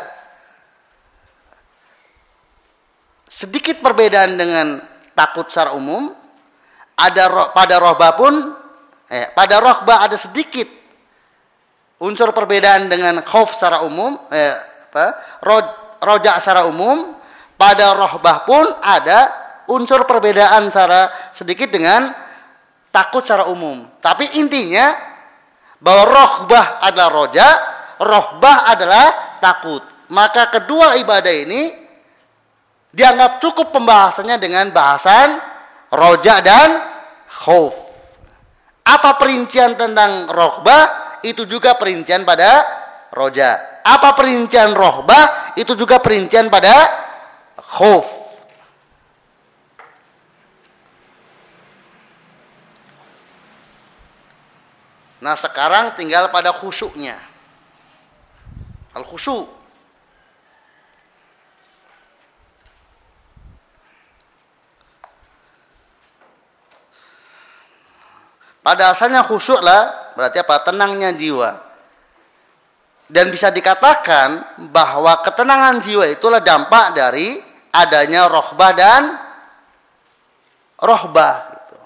A: sedikit perbedaan dengan takut secara umum, ada roh, pada rohbah pun, eh, pada rohbah ada sedikit unsur perbedaan dengan khauf secara umum, eh, apa, roj, roja secara umum. Pada rohbah pun ada unsur perbedaan secara sedikit dengan takut secara umum. Tapi intinya bahwa rohbah adalah roja, rohbah adalah takut. Maka kedua ibadah ini dianggap cukup pembahasannya dengan bahasan roja dan khauf. Apa perincian tentang rohbah, itu juga perincian pada roja. Apa perincian rohbah, itu juga perincian pada khauf. Nah sekarang tinggal pada khusyuknya. Al-khusyuk. Pada asalnya khusyuklah berarti apa? Tenangnya jiwa. Dan bisa dikatakan bahwa ketenangan jiwa itulah dampak dari adanya rohbah dan rohbah. Gitu.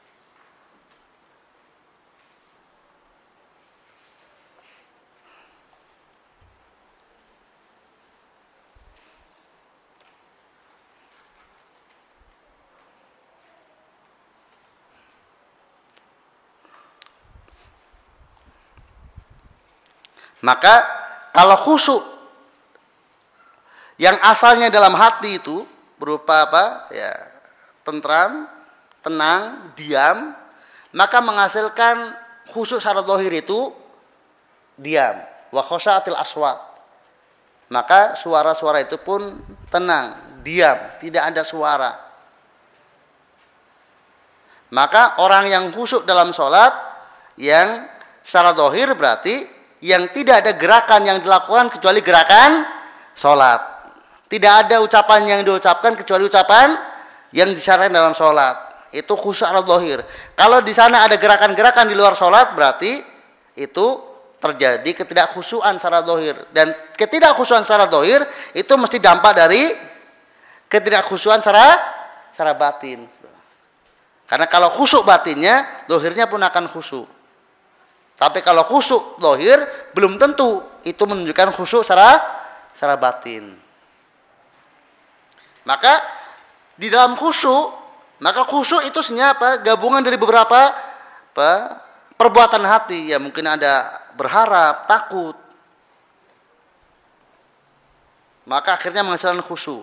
A: Maka kalau khusyuk yang asalnya dalam hati itu berupa apa? Ya, tentram, tenang, diam, maka menghasilkan khusyuk secara zahir itu diam. Wa khasha'atil aswat. Maka suara-suara itu pun tenang, diam, tidak ada suara. Maka orang yang khusyuk dalam sholat yang secara zahir berarti yang tidak ada gerakan yang dilakukan kecuali gerakan sholat. Tidak ada ucapan yang diucapkan kecuali ucapan yang disyariatkan dalam sholat. Itu khusyuk al-zahir. Kalau di sana ada gerakan-gerakan di luar sholat, berarti itu terjadi ketidakkhusyuan secara zahir. Dan ketidakkhusyuan secara zahir itu mesti dampak dari ketidakkhusyuan secara secara batin. Karena kalau khusyuk batinnya, zahirnya pun akan khusyuk. Tapi kalau khusyuk zahir belum tentu itu menunjukkan khusyuk secara secara batin. Maka di dalam khusyuk, maka khusyuk itu sebenarnya apa? Gabungan dari beberapa apa? Perbuatan hati. Ya mungkin ada berharap, takut. Maka akhirnya menghasilkan khusyuk.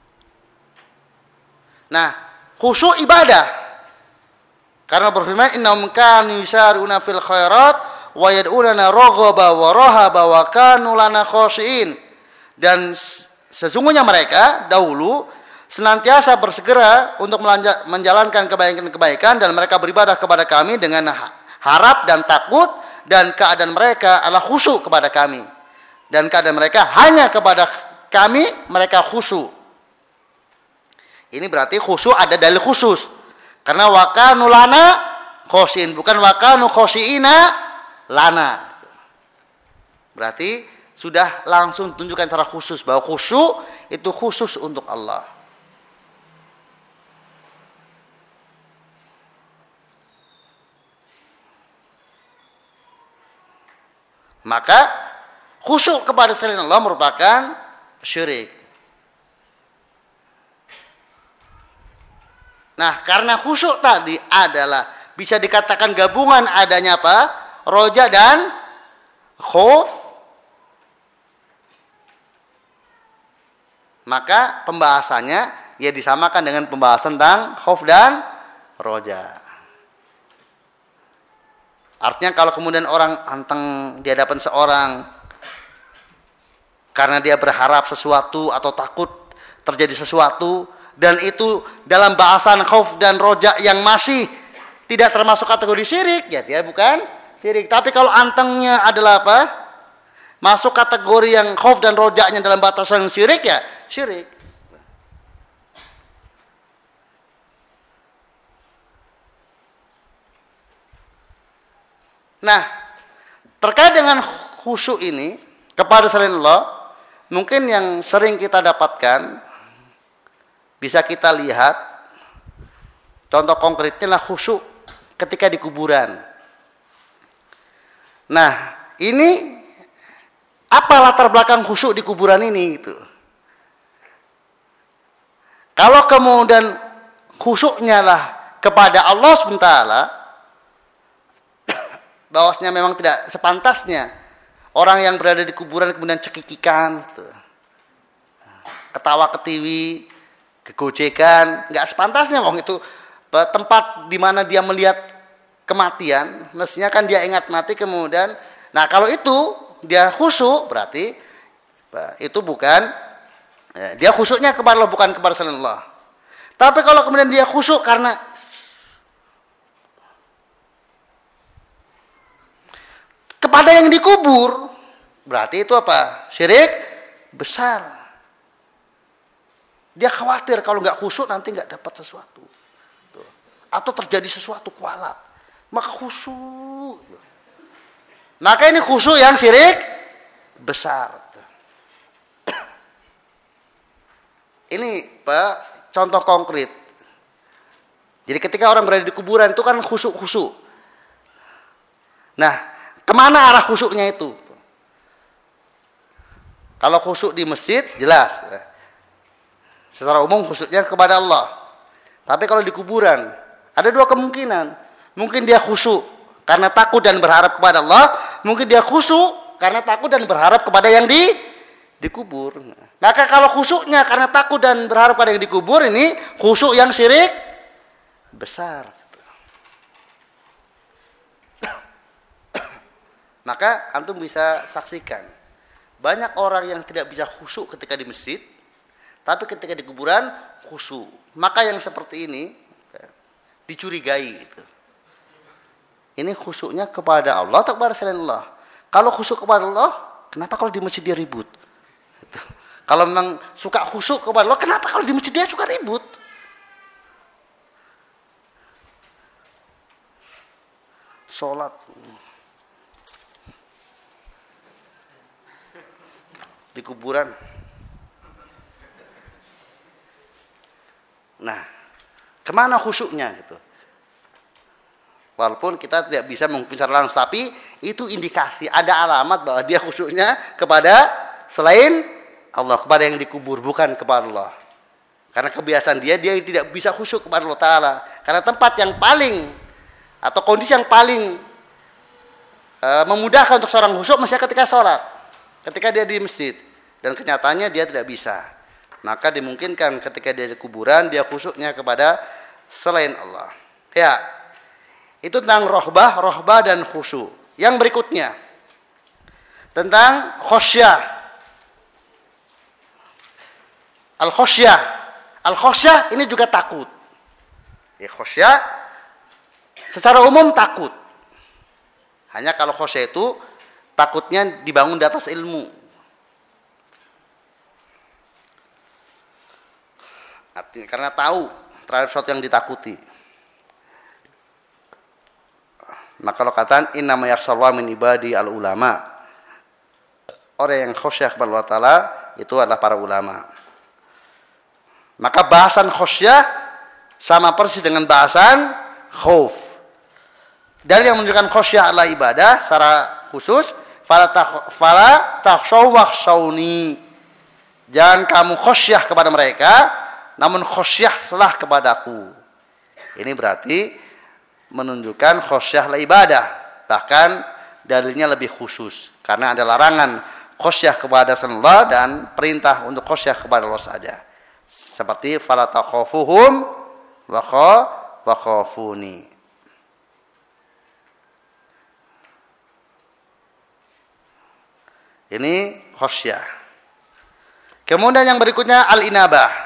A: Nah, khusyuk ibadah. Karena berfirman innahum kanu yusari'una fil khairat wa yad'unana raghaba wa rahaba wa kanu lana khashiin. Dan sesungguhnya mereka dahulu senantiasa bersegera untuk menjalankan kebaikan-kebaikan dan mereka beribadah kepada kami dengan harap dan takut dan keadaan mereka adalah khusyuk kepada kami. Dan keadaan mereka hanya kepada kami mereka khusyuk. Ini berarti khusyuk ada dalil khusus. Karena wakanu lana khosin, bukan wakanu khosiina lana. Berarti sudah langsung tunjukkan secara khusus bahwa khusyuk itu khusus untuk Allah. Maka khusyuk kepada selain Allah merupakan syirik. Nah, karena khusyuk tadi adalah bisa dikatakan gabungan adanya apa? Roja dan khauf. Maka pembahasannya ya disamakan dengan pembahasan tentang khauf dan roja. Artinya kalau kemudian orang anteng di hadapan seorang karena dia berharap sesuatu atau takut terjadi sesuatu, dan itu dalam bahasan khauf dan roja yang masih tidak termasuk kategori syirik, ya dia bukan syirik. Tapi kalau antengnya adalah apa? Masuk kategori yang khauf dan rojanya dalam batasan syirik, ya syirik. Nah, terkait dengan khusyuk ini kepada selain Allah, mungkin yang sering kita dapatkan bisa kita lihat contoh konkretnya lah khusyuk ketika di kuburan. Nah, ini apa latar belakang khusyuk di kuburan ini gitu. Kalau kemudian khusyuknya lah kepada Allah subhanahu wa taala, bahwasanya memang tidak sepantasnya orang yang berada di kuburan kemudian cekikikan, gitu. Ketawa ketiwi, kegojekan, nggak sepantasnya wong itu tempat di mana dia melihat kematian, mestinya kan dia ingat mati kemudian. Nah, kalau itu dia khusyuk berarti itu bukan dia khusyuknya kepada Allah bukan kepada selain Allah. Tapi kalau kemudian dia khusyuk karena kepada yang dikubur, berarti itu apa? Syirik besar. Dia khawatir kalau nggak khusyuk nanti nggak dapat sesuatu, tuh. Atau terjadi sesuatu kualat, maka khusyuk. Maka ini khusyuk yang syirik besar. Tuh. Ini Pak contoh konkret. Jadi ketika orang berada di kuburan itu kan khusyuk-khusyuk. Nah, kemana arah khusyuknya itu? Kalau khusyuk di masjid jelas. Secara umum khusyuknya kepada Allah. Tapi kalau di kuburan, ada dua kemungkinan. Mungkin dia khusyuk karena takut dan berharap kepada Allah. Mungkin dia khusyuk karena takut dan berharap kepada yang di dikubur. Maka kalau khusyuknya karena takut dan berharap kepada yang dikubur, ini khusyuk yang syirik besar. Maka antum bisa saksikan. Banyak orang yang tidak bisa khusyuk ketika di masjid. Tapi ketika di kuburan khusyuk. Maka yang seperti ini dicurigai gitu. Ini khusyuknya kepada Allah atau kepada selain Allah? Kalau khusyuk kepada Allah, kenapa kalau di masjid dia ribut? Gitu. Kalau memang suka khusyuk kepada Allah, kenapa kalau di masjid dia suka ribut? Sholat di kuburan. Nah, kemana khusyuknya gitu? Walaupun kita tidak bisa menghukum secara langsung, tapi itu indikasi, ada alamat bahwa dia khusyuknya kepada selain Allah, kepada yang dikubur, bukan kepada Allah. Karena kebiasaan dia, dia tidak bisa khusyuk kepada Allah Ta'ala. Karena tempat yang paling, atau kondisi yang paling e, memudahkan untuk seorang khusyuk, mestinya ketika sholat. Ketika dia di masjid. Dan kenyataannya dia tidak bisa. Maka dimungkinkan ketika dia di kuburan, dia khusyuknya kepada selain Allah. Ya, itu tentang rohbah, rohbah dan khusyuk. Yang berikutnya, tentang khosyah. Al-khosyah. Al-khosyah ini juga takut. Ya, khosyah secara umum takut. Hanya kalau khosyah itu takutnya dibangun di atas ilmu. Artinya karena tahu terhadap sesuatu yang ditakuti. Maka kalau katakan innama yakhshallahu min ibadi al ulama. Orang yang khosyah kepada Allah Ta'ala itu adalah para ulama. Maka bahasan khosyah sama persis dengan bahasan khauf. Dalil yang menunjukkan khosyah adalah ibadah secara khusus, fala takhshaw wakhshawni. Jangan kamu khosyah kepada mereka, namun khosyahlah kepadaku. Ini berarti menunjukkan khosyahlah ibadah. Bahkan dalilnya lebih khusus. Karena ada larangan khosyah kepada Allah dan perintah untuk khosyah kepada Allah saja. Seperti fala takhafuhum wa khafuni. Ini khosyah. Kemudian yang berikutnya al-inabah.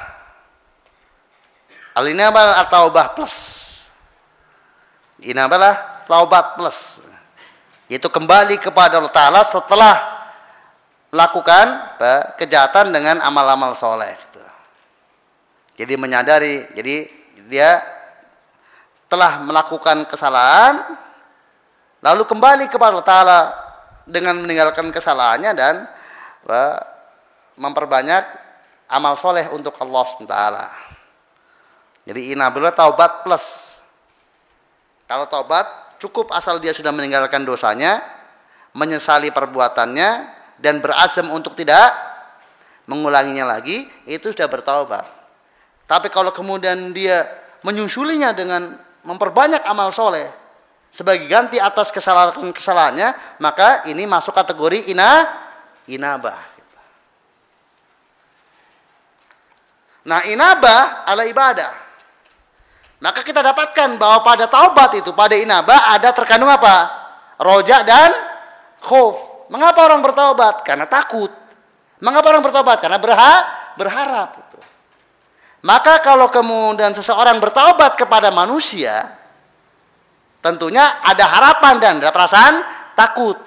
A: Al-inabah at-taubah plus. Inabah lah taubat plus. Yaitu kembali kepada Allah Ta'ala setelah melakukan kejahatan dengan amal-amal soleh. Jadi menyadari, jadi dia telah melakukan kesalahan, lalu kembali kepada Allah Ta'ala dengan meninggalkan kesalahannya dan memperbanyak amal soleh untuk Allah subhanahu wa taala. Jadi inabah taubat plus. Kalau taubat cukup asal dia sudah meninggalkan dosanya, menyesali perbuatannya dan berazam untuk tidak mengulanginya lagi, itu sudah bertaubat. Tapi kalau kemudian dia menyusulinya dengan memperbanyak amal soleh, sebagai ganti atas kesalahan-kesalahannya, maka ini masuk kategori ina inabah. Nah, inabah adalah ibadah. Maka kita dapatkan bahwa pada taubat itu, pada inabah ada terkandung apa? Roja dan khauf. Mengapa orang bertaubat? Karena takut. Mengapa orang bertaubat? Karena berha berharap. Gitu. Maka kalau kemudian seseorang bertaubat kepada manusia, tentunya ada harapan dan ada perasaan takut.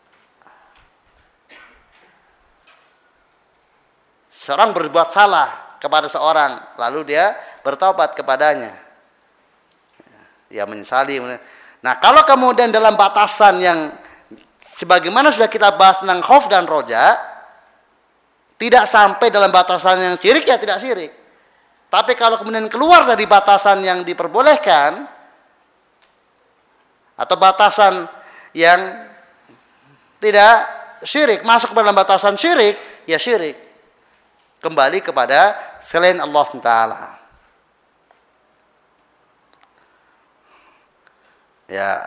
A: Seorang berbuat salah kepada seorang, lalu dia bertaubat kepadanya. Ya menyesali. Nah, kalau kemudian dalam batasan yang sebagaimana sudah kita bahas tentang khauf dan roja, tidak sampai dalam batasan yang syirik, ya tidak syirik. Tapi kalau kemudian keluar dari batasan yang diperbolehkan, atau batasan yang tidak syirik, masuk dalam batasan syirik, ya syirik. Kembali kepada selain Allah subhanahu wa taala. Ya,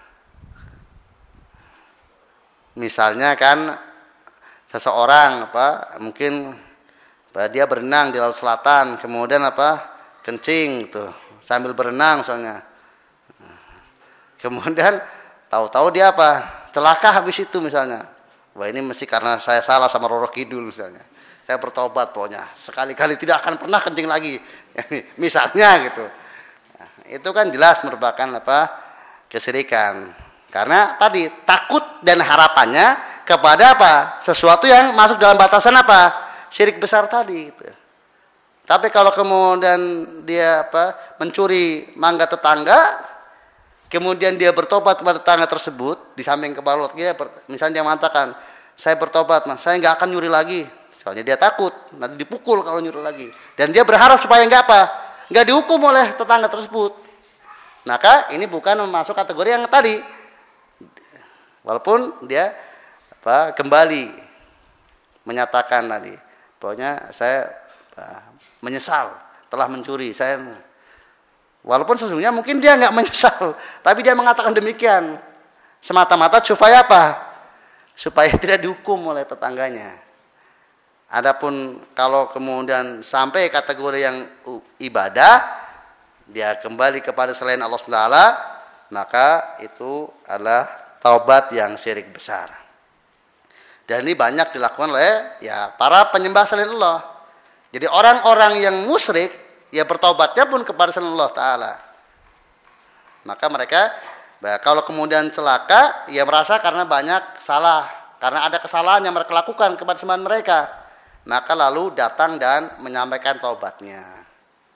A: misalnya kan seseorang apa mungkin apa, dia berenang di laut selatan, kemudian apa kencing tuh sambil berenang soalnya, kemudian tahu-tahu dia apa celaka habis itu misalnya, wah ini mesti karena saya salah sama Roro Kidul misalnya, saya bertobat pokoknya sekali-kali tidak akan pernah kencing lagi, misalnya gitu. Nah, itu kan jelas merupakan apa kesyirikan. Karena tadi takut dan harapannya kepada apa? Sesuatu yang masuk dalam batasan apa? Syirik besar tadi gitu. Tapi kalau kemudian dia apa? Mencuri mangga tetangga, kemudian dia bertobat kepada tetangga tersebut, di samping kepala dia misalnya dia mengatakan, "Saya bertobat, Mas. Saya enggak akan nyuri lagi." Soalnya dia takut nanti dipukul kalau nyuri lagi. Dan dia berharap supaya enggak apa? Enggak dihukum oleh tetangga tersebut. Maka ini bukan masuk kategori yang tadi. Walaupun dia apa, kembali menyatakan tadi, pokoknya saya apa, menyesal telah mencuri. Saya, walaupun sesungguhnya mungkin dia nggak menyesal, tapi dia mengatakan demikian semata-mata supaya apa? Supaya tidak dihukum oleh tetangganya. Adapun kalau kemudian sampai kategori yang ibadah, dia kembali kepada selain Allah subhanahu wa taala, maka itu adalah taubat yang syirik besar. Dan ini banyak dilakukan oleh ya para penyembah selain Allah. Jadi orang-orang yang musyrik, ya bertaubatnya pun kepada selain Allah taala. Maka mereka kalau kemudian celaka, ya merasa karena banyak salah, karena ada kesalahan yang mereka lakukan kepada sembahan mereka, maka lalu datang dan menyampaikan taubatnya.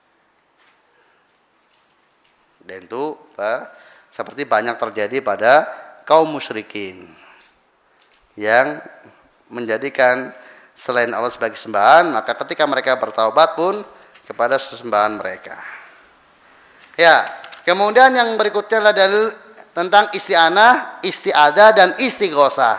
A: Dan itu apa, seperti banyak terjadi pada kaum musyrikin yang menjadikan selain Allah sebagai sembahan, maka ketika mereka bertaubat pun kepada sesembahan mereka. Ya, kemudian yang berikutnya adalah dalil tentang isti'anah, isti'adah dan istighosah.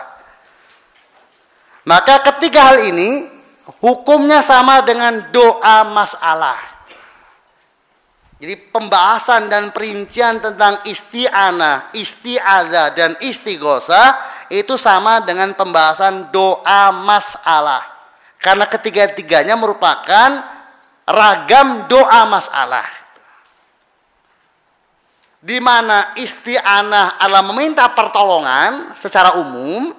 A: Maka ketiga hal ini hukumnya sama dengan doa masalah. Jadi pembahasan dan perincian tentang isti'anah, isti'adzah dan istighosah itu sama dengan pembahasan doa masalah. Karena ketiga-tiganya merupakan ragam doa masalah. Di mana isti'anah adalah meminta pertolongan secara umum.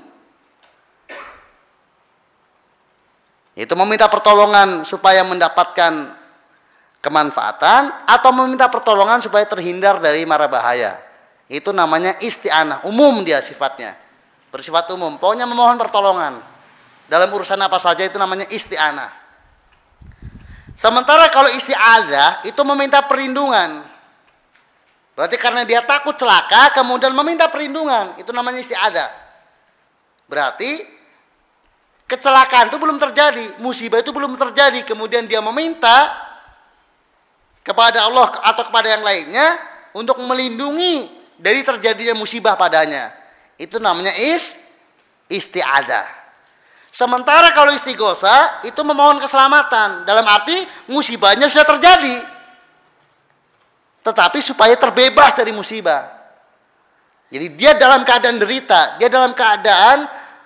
A: Itu meminta pertolongan supaya mendapatkan kemanfaatan atau meminta pertolongan supaya terhindar dari mara bahaya. Itu namanya isti'anah, umum dia sifatnya. Bersifat umum, pokoknya memohon pertolongan. Dalam urusan apa saja itu namanya isti'anah. Sementara kalau isti'adzah itu meminta perlindungan. Berarti karena dia takut celaka kemudian meminta perlindungan, itu namanya isti'adzah. Berarti kecelakaan itu belum terjadi, musibah itu belum terjadi, kemudian dia meminta kepada Allah atau kepada yang lainnya untuk melindungi dari terjadinya musibah padanya. Itu namanya is isti'adzah. Sementara kalau istighosah itu memohon keselamatan, dalam arti musibahnya sudah terjadi, tetapi supaya terbebas dari musibah. Jadi dia dalam keadaan derita, dia dalam keadaan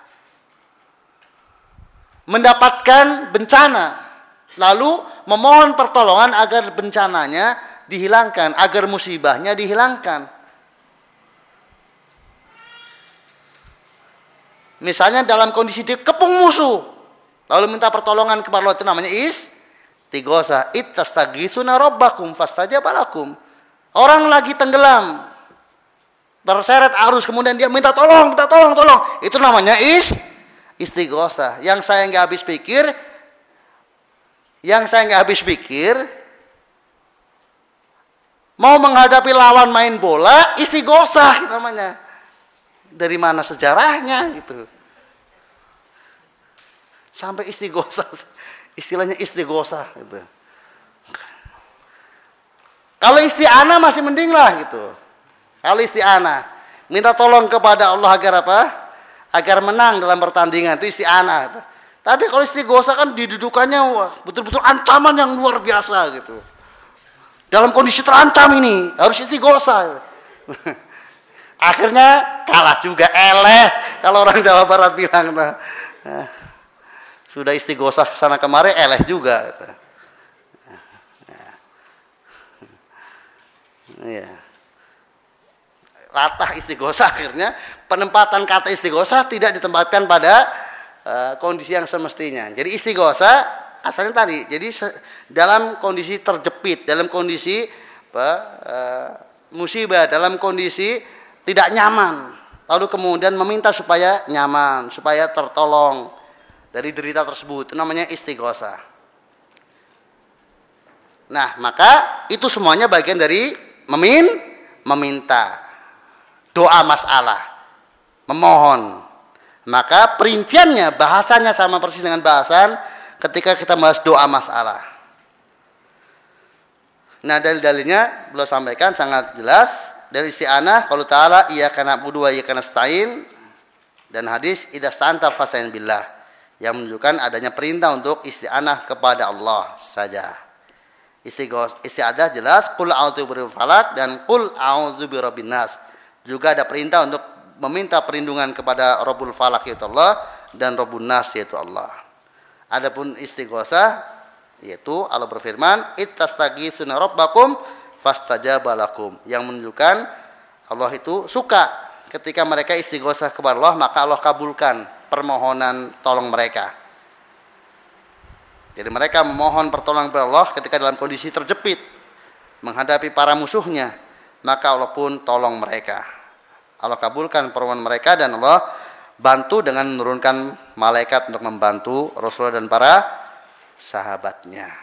A: mendapatkan bencana, lalu memohon pertolongan agar bencananya dihilangkan, agar musibahnya dihilangkan. Misalnya dalam kondisi dikepung musuh, lalu minta pertolongan kepada Allah, itu namanya istighosa. Ittastaghitsuna rabbakum fastajaba lakum. Orang lagi tenggelam, terseret arus, kemudian dia minta tolong, minta tolong, tolong. Itu namanya is istighosa. Yang saya nggak habis pikir, yang saya nggak habis pikir, mau menghadapi lawan main bola, istighosa namanya. Dari mana sejarahnya gitu? Sampai istighosa, istilahnya istighosa gitu. Kalau isti'anah masih mending lah gitu. Kalau isti'anah, minta tolong kepada Allah agar apa? Agar menang dalam pertandingan, itu isti'anah gitu. Tapi kalau istighosa kan didudukannya wah, betul-betul ancaman yang luar biasa gitu. Dalam kondisi terancam ini harus istighosa. Gitu. Akhirnya kalah juga, eleh kalau orang Jawa Barat bilang, nah, nah, sudah istighosa sana kemari eleh juga. Gitu. Ya. Latah istighosa, akhirnya penempatan kata istighosa tidak ditempatkan pada uh, kondisi yang semestinya. Jadi istighosa asalnya tadi, jadi se- dalam kondisi terjepit, dalam kondisi apa, uh, musibah, dalam kondisi tidak nyaman, lalu kemudian meminta supaya nyaman, supaya tertolong dari derita tersebut, itu namanya istighosa. Nah, maka itu semuanya bagian dari memin, meminta, doa masalah, memohon. Maka perinciannya, bahasanya sama persis dengan bahasan ketika kita bahas doa masalah. Nah, dalil-dalilnya beliau sampaikan sangat jelas. Dari isti'anah, kalau ta'ala iyyaka na'budu wa iyyaka nasta'in, dan hadis idasta'anta fasta'in billah, yang menunjukkan adanya perintah untuk isti'anah kepada Allah saja. Isti'adah jelas, qul a'udzu birabbil falaq dan qul a'udzu birabbin nas. Juga ada perintah untuk meminta perlindungan kepada Rabbul Falaq yaitu Allah dan Rabbun Nas yaitu Allah. Adapun istighosa yaitu Allah berfirman, ittastaghitsuna rabbakum fastajaba lakum, yang menunjukkan Allah itu suka ketika mereka istighosa kepada Allah, maka Allah kabulkan permohonan tolong mereka. Jadi mereka memohon pertolongan kepada Allah ketika dalam kondisi terjepit menghadapi para musuhnya, maka Allah pun tolong mereka. Allah kabulkan permohonan mereka dan Allah bantu dengan menurunkan malaikat untuk membantu Rasulullah dan para sahabatnya.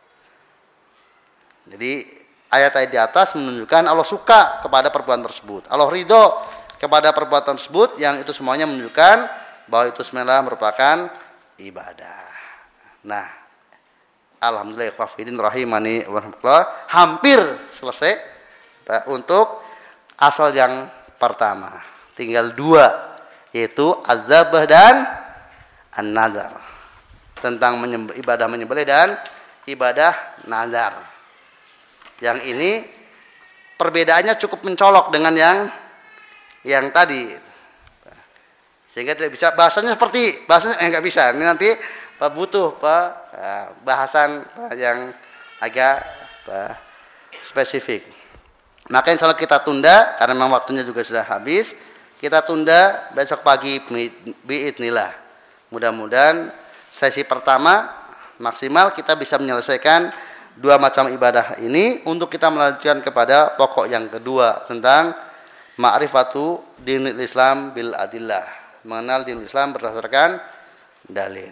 A: Jadi ayat-ayat di atas menunjukkan Allah suka kepada perbuatan tersebut. Allah ridho kepada perbuatan tersebut, yang itu semuanya menunjukkan bahwa itu sebenarnya merupakan ibadah. Nah, alhamdulillah ikhwafidin rahimani warahmatullah, hampir selesai untuk asal yang pertama. Tinggal dua, yaitu az-zabah dan an-nazar. Tentang menyembel, ibadah menyembelih dan ibadah nazar. Yang ini perbedaannya cukup mencolok dengan yang yang tadi, sehingga tidak bisa bahasanya seperti bahasanya eh, nggak bisa. Ini nanti Pak butuh Pak bahasan yang agak Pak, spesifik. Maka insya Allah kita tunda karena memang waktunya juga sudah habis. Kita tunda besok pagi biidznillah. Mudah-mudahan sesi pertama maksimal kita bisa menyelesaikan dua macam ibadah ini untuk kita melanjutkan kepada pokok yang kedua tentang ma'rifatu dinul Islam bil adillah, mengenal dinul Islam berdasarkan dalil.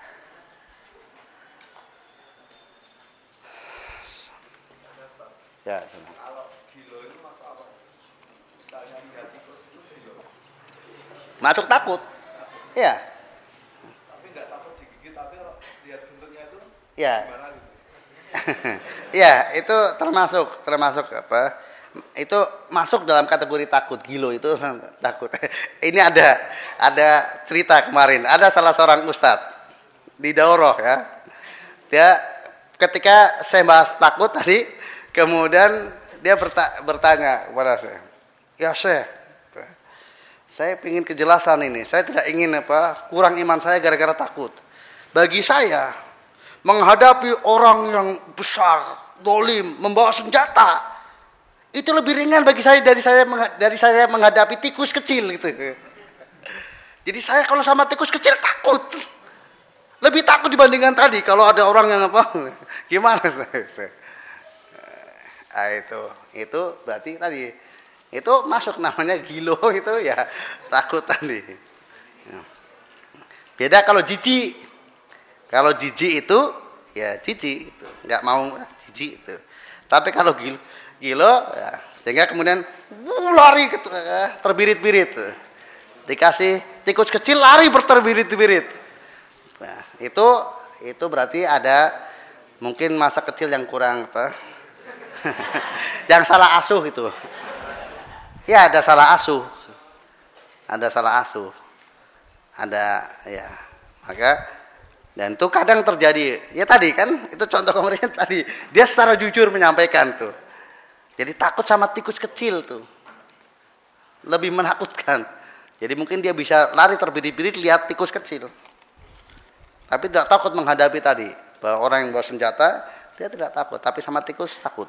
A: Ya, kalau gilo itu masuk apa? Misalnya lihat tikus itu gilo. Masuk takut. Iya. Tapi enggak takut digigit, tapi kalau lihat bentuknya itu ya. Gimana gitu? Ya, itu termasuk termasuk apa? Itu masuk dalam kategori takut. Gilo itu takut. Ini ada ada cerita kemarin. Ada salah seorang ustadz di daurah ya. Dia ketika saya bahas takut tadi, kemudian dia berta- bertanya kepada saya, "Ya Syekh, Saya ingin kejelasan ini. Saya tidak ingin apa kurang iman saya gara-gara takut. Bagi saya menghadapi orang yang besar, dolim, membawa senjata, itu lebih ringan bagi saya dari saya dari saya menghadapi tikus kecil gitu. Jadi saya kalau sama tikus kecil takut. Lebih takut dibandingkan tadi kalau ada orang yang apa? Gimana? Nah, itu itu berarti tadi itu masuk namanya gilo itu ya takut tadi. Beda kalau jijik. Kalau jijik itu ya jijik itu, nggak mau jijik itu. Tapi kalau gilo, gilo ya, sehingga kemudian uh, lari terbirit-birit. Dikasih tikus kecil lari berterbirit-birit. Nah, itu itu berarti ada mungkin masa kecil yang kurang apa? Yang salah asuh itu. Ya ada salah asuh. Ada salah asuh. Ada ya. Maka dan itu kadang terjadi. Ya tadi kan itu contoh kemarin tadi. Dia secara jujur menyampaikan tuh. Jadi takut sama tikus kecil tuh. Lebih menakutkan. Jadi mungkin dia bisa lari terbirit-birit lihat tikus kecil. Tapi tidak takut menghadapi tadi. Bahwa orang yang bawa senjata dia tidak takut. Tapi sama tikus takut.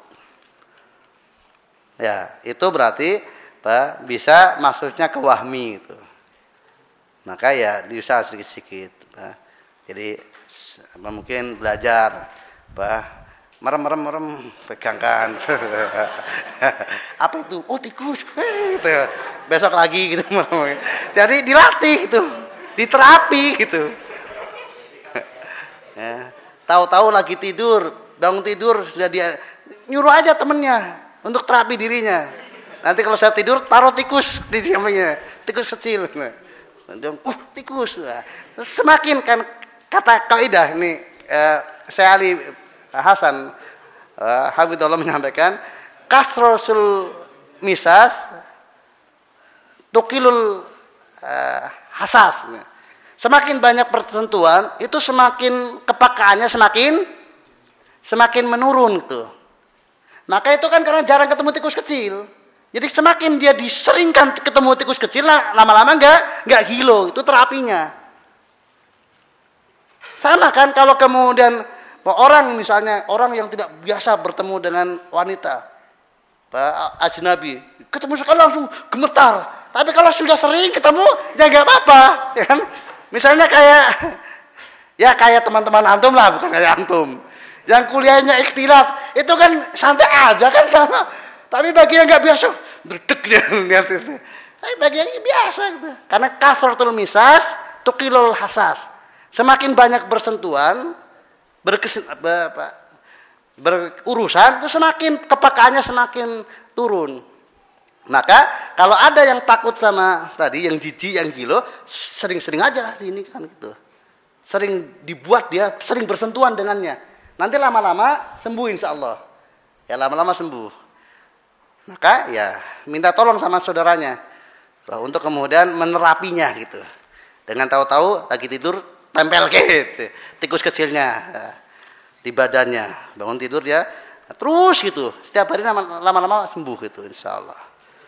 A: Ya itu berarti bah, bisa masuknya ke wahmi itu. Maka ya diusaha sedikit-sedikit. Bah. Jadi mungkin belajar. Bah, merem merem merem pegangkan. Apa itu? Oh tikus. Gitu. Besok lagi gitu. Jadi dilatih gitu, diterapi gitu. Ya. Tahu-tahu lagi tidur, bangun tidur sudah dia nyuruh aja temennya untuk terapi dirinya. Nanti kalau saya tidur taruh tikus di sampingnya, tikus kecil. Nah, uh tikus. Nah, semakin kan kata kaidah ini eh, saya Ali Hasan eh, Habibullah menyampaikan kasrosul misas tukilul eh, hasas. Semakin banyak persentuhan itu semakin kepekaannya semakin semakin menurun tuh. Maka itu kan karena jarang ketemu tikus kecil. Jadi semakin dia diseringkan ketemu tikus kecil, lama-lama enggak enggak gilo, itu terapinya. Sama kan kalau kemudian orang misalnya orang yang tidak biasa bertemu dengan wanita, ajnabi, ketemu sekali langsung gemetar. Tapi kalau sudah sering ketemu, ya enggak apa-apa, ya kan? Misalnya kayak ya kayak teman-teman antum lah, bukan kayak antum. Yang kuliahnya ikhtilat, itu kan santai aja kan sama. Tapi bagi yang nggak biasa, derdek dia lihat itu. Tapi bagi yang biasa gitu. Karena kasratul misas, tuqilul hasas. Semakin banyak bersentuhan, berkes, ber, berurusan, itu semakin kepekaannya semakin turun. Maka kalau ada yang takut sama tadi, yang jijik, yang gilo, sering-sering aja ini kan gitu. Sering dibuat dia, sering bersentuhan dengannya. Nanti lama-lama sembuh insya Allah. Ya lama-lama sembuh. Maka ya minta tolong sama saudaranya untuk kemudian menerapinya gitu. Dengan tahu-tahu lagi tidur tempel gitu tikus kecilnya di badannya. Bangun tidur dia terus gitu. Setiap hari lama-lama sembuh gitu insya Allah.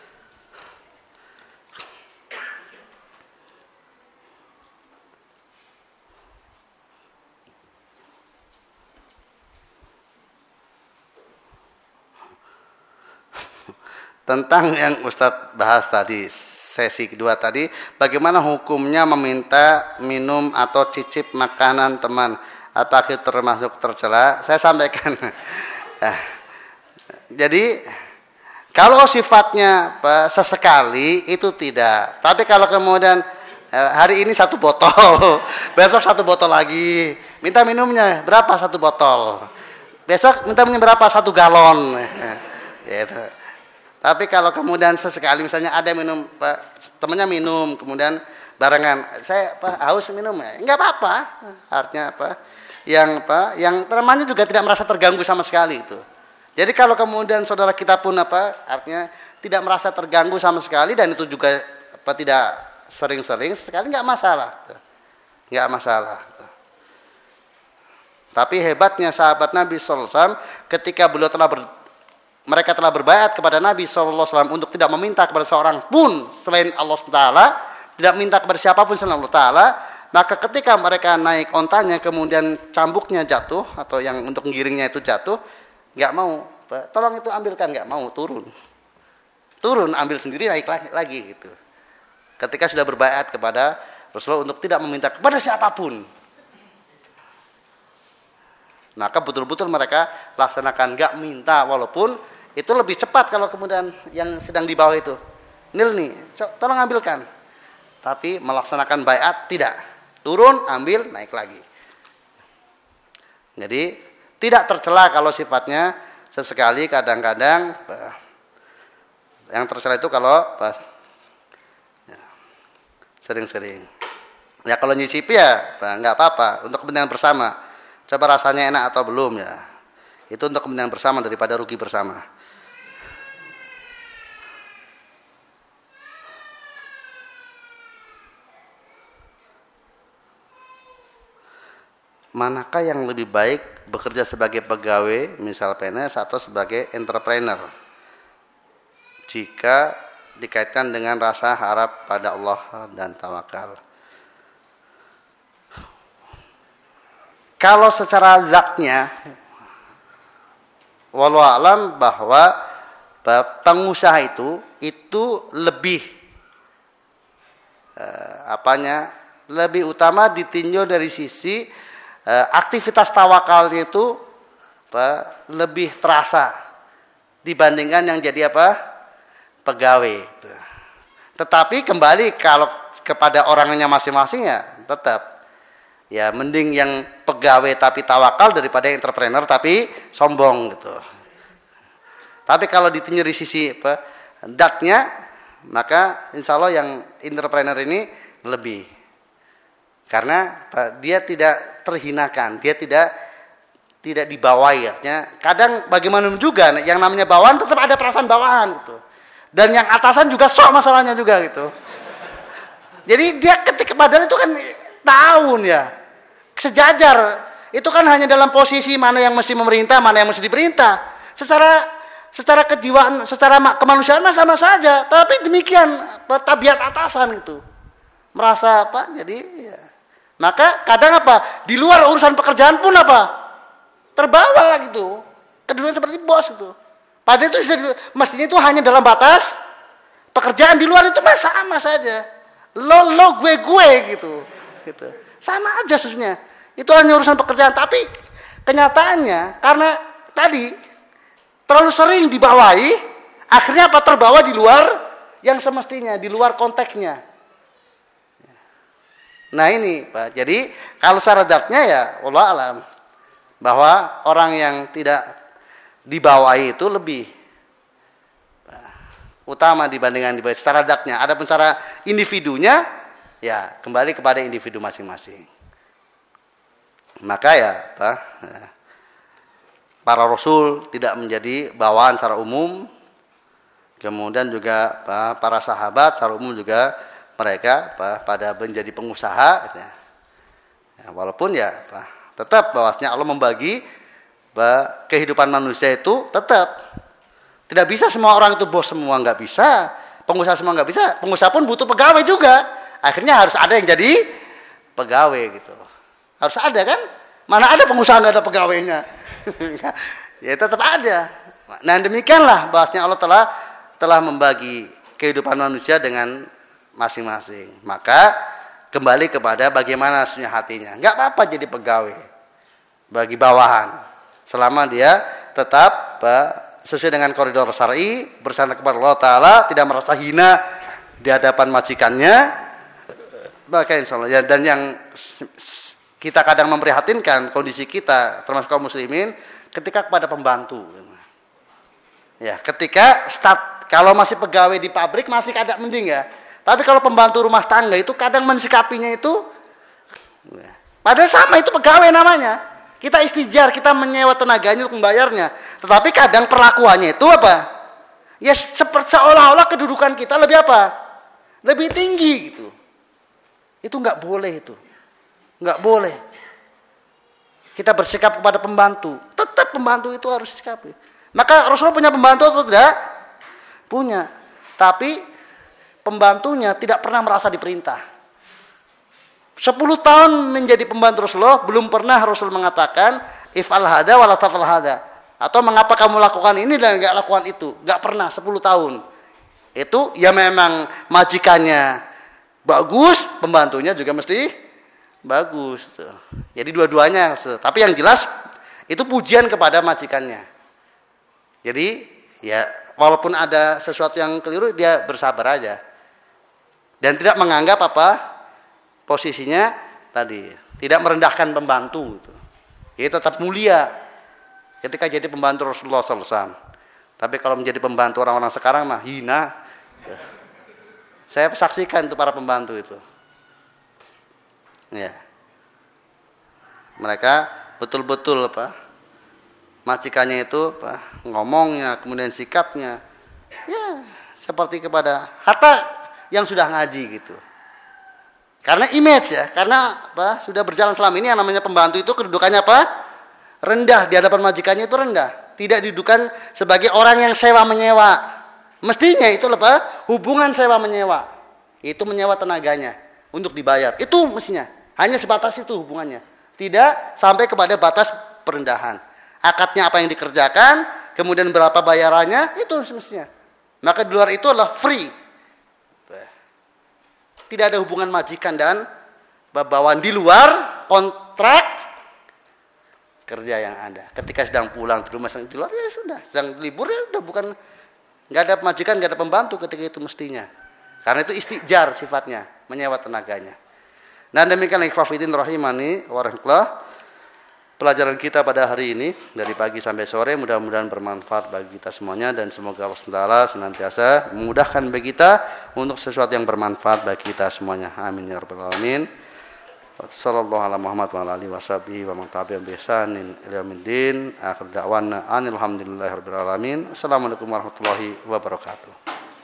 A: Tentang yang Ustadz bahas tadi, sesi kedua tadi, bagaimana hukumnya meminta minum atau cicip makanan teman, atau itu termasuk tercela? Saya sampaikan. Nah, jadi kalau sifatnya apa, sesekali itu tidak. Tapi kalau kemudian hari ini satu botol, besok satu botol lagi, minta minumnya berapa satu botol, besok minta minum berapa satu galon, gitu. Tapi kalau kemudian sesekali misalnya ada minum, Pak, temannya minum, kemudian barengan, saya Pak haus minum ya, enggak apa-apa. Artinya apa? Yang apa? Yang temannya juga tidak merasa terganggu sama sekali itu. Jadi kalau kemudian saudara kita pun apa? Artinya tidak merasa terganggu sama sekali dan itu juga apa tidak sering-sering sekali enggak masalah. Enggak masalah. Tapi hebatnya sahabat Nabi sallallahu alaihi wasallam ketika beliau telah ber mereka telah berbaiat kepada Nabi shallallahu alaihi wasallam untuk tidak meminta kepada seorang pun selain Allah subhanahu wa taala, tidak minta kepada siapapun selain Allah taala, maka ketika mereka naik ontanya kemudian cambuknya jatuh atau yang untuk menggiringnya itu jatuh, nggak mau, tolong itu ambilkan, nggak mau, turun, turun ambil sendiri naik lagi, lagi gitu. Ketika sudah berbaiat kepada Rasulullah untuk tidak meminta kepada siapapun, maka betul-betul mereka laksanakan, nggak minta, walaupun itu lebih cepat kalau kemudian yang sedang di bawah itu, nil nih, tolong ambilkan. Tapi melaksanakan baiat tidak, turun, ambil, naik lagi. Jadi tidak tercela kalau sifatnya sesekali, kadang-kadang. Yang tercela itu kalau sering-sering. Ya kalau nyicipi ya nggak apa-apa, untuk kepentingan bersama. Coba rasanya enak atau belum ya. Itu untuk kepentingan bersama daripada rugi bersama. Manakah yang lebih baik bekerja sebagai pegawai, misal P N S, atau sebagai entrepreneur? Jika dikaitkan dengan rasa harap pada Allah dan tawakal. Kalau secara zatnya, walau alam bahwa pengusaha itu itu lebih eh, apanya? Lebih utama ditinjau dari sisi aktivitas tawakalnya itu apa, lebih terasa dibandingkan yang jadi apa pegawai. Tetapi kembali kalau kepada orangnya masing-masing ya tetap ya mending yang pegawai tapi tawakal daripada entrepreneur tapi sombong gitu. Tapi kalau ditinjau dari sisi apa datnya, maka insya Allah yang entrepreneur ini lebih. Karena dia tidak terhinakan, dia tidak tidak dibawahi. Artinya kadang bagaimana juga yang namanya bawahan tetap ada perasaan bawahan gitu. Dan yang atasan juga sok masalahnya juga gitu. Jadi dia ketika badan itu kan tahun ya. Sejajar. Itu kan hanya dalam posisi mana yang mesti memerintah, mana yang mesti diperintah. Secara secara kejiwaan, secara kemanusiaan sama saja. Tapi demikian tabiat atasan itu. Merasa apa? Jadi ya. Maka kadang apa? Di luar urusan pekerjaan pun apa? Terbawa gitu. Kedudukan seperti bos itu. Padahal itu sudah mestinya itu hanya dalam batas pekerjaan, di luar itu mah sama saja. Lo lo gue gue gitu. Gitu. Sama aja sesungguhnya. Itu hanya urusan pekerjaan, tapi kenyataannya karena tadi terlalu sering dibawahi, akhirnya apa? Terbawa di luar yang semestinya, di luar konteksnya. Nah ini Pak, jadi kalau syaratnya ya wallahu alam bahwa orang yang tidak dibawahi itu lebih Pak, utama dibandingkan dibawahi secara datnya. Adapun secara individunya ya kembali kepada individu masing-masing. Maka ya Pak, para rasul tidak menjadi bawahan secara umum, kemudian juga Pak, para sahabat secara umum juga mereka apa, pada menjadi pengusaha ya, walaupun ya apa, tetap bahwasanya Allah membagi bahwa kehidupan manusia itu tetap tidak bisa semua orang itu bos semua, nggak bisa, pengusaha semua nggak bisa, pengusaha pun butuh pegawai juga, akhirnya harus ada yang jadi pegawai gitu, harus ada kan, mana ada pengusaha nggak ada pegawainya. Ya tetap ada. Nah demikianlah bahwasanya Allah telah telah membagi kehidupan manusia dengan masing-masing. Maka kembali kepada bagaimana sunya hatinya. Enggak apa-apa jadi pegawai bagi bawahan selama dia tetap sesuai dengan koridor syar'i, bersandar kepada Allah Taala, tidak merasa hina di hadapan majikannya. Maka insyaallah ya, dan yang kita kadang memprihatinkan kondisi kita termasuk kaum muslimin ketika kepada pembantu. Ya, ketika start kalau masih pegawai di pabrik masih kadang mending ya. Tapi kalau pembantu rumah tangga itu kadang mensikapinya itu, padahal sama itu pegawai namanya. Kita istijar, kita menyewa tenaganya untuk membayarnya. Tetapi kadang perlakuannya itu apa? Ya seperti seolah-olah kedudukan kita lebih apa? Lebih tinggi gitu. Itu nggak boleh itu, nggak boleh. Kita bersikap kepada pembantu, tetap pembantu itu harus sikapi. Maka Rasulullah punya pembantu atau tidak? Punya. Tapi pembantunya tidak pernah merasa diperintah. Sepuluh tahun menjadi pembantu Rasulullah, belum pernah Rasul mengatakan if'al hada wala taf'al hada. Atau mengapa kamu lakukan ini dan enggak lakukan itu. Enggak pernah sepuluh tahun. Itu ya memang majikannya bagus, pembantunya juga mesti bagus. Jadi dua-duanya. Tapi yang jelas itu pujian kepada majikannya. Jadi ya walaupun ada sesuatu yang keliru, dia bersabar aja. Dan tidak menganggap apa posisinya tadi. Tidak merendahkan pembantu. Gitu. Jadi tetap mulia ketika jadi pembantu Rasulullah sallallahu alaihi wasallam. Tapi kalau menjadi pembantu orang-orang sekarang mah hina. Saya saksikan itu para pembantu itu. Ya. Mereka betul-betul apa? Majikannya itu apa? Ngomongnya, kemudian sikapnya. Ya, seperti kepada hatta yang sudah ngaji gitu. Karena image ya, karena apa? Sudah berjalan selama ini yang namanya pembantu itu kedudukannya apa? Rendah di hadapan majikannya itu rendah. Tidak didudukan sebagai orang yang sewa menyewa. Mestinya itu apa? Hubungan sewa menyewa. Itu menyewa tenaganya untuk dibayar. Itu mestinya. Hanya sebatas itu hubungannya. Tidak sampai kepada batas perendahan. Akadnya apa yang dikerjakan, kemudian berapa bayarannya, itu semestinya. Maka di luar itu adalah free. Tidak ada hubungan majikan dan bawahan di luar kontrak kerja yang ada. Ketika sedang pulang di rumah sedang di luar, ya sudah. Sedang libur ya sudah, bukan, nggak ada majikan, nggak ada pembantu ketika itu mestinya. Karena itu istijar sifatnya, menyewa tenaganya. Nah demikian ikhwah fillah rahimani wa rahmatullah. Pelajaran kita pada hari ini dari pagi sampai sore mudah-mudahan bermanfaat bagi kita semuanya dan semoga Allah subhanahu wa taala senantiasa memudahkan bagi kita untuk sesuatu yang bermanfaat bagi kita semuanya. Amin ya rabbal alamin. Sallallahu ala Muhammad wa ala alihi washabihi wa man tabi'ahum bi ihsanin ila yaumiddin. Akhir da'wana alhamdulillahirabbil alamin. Assalamualaikum warahmatullahi wabarakatuh.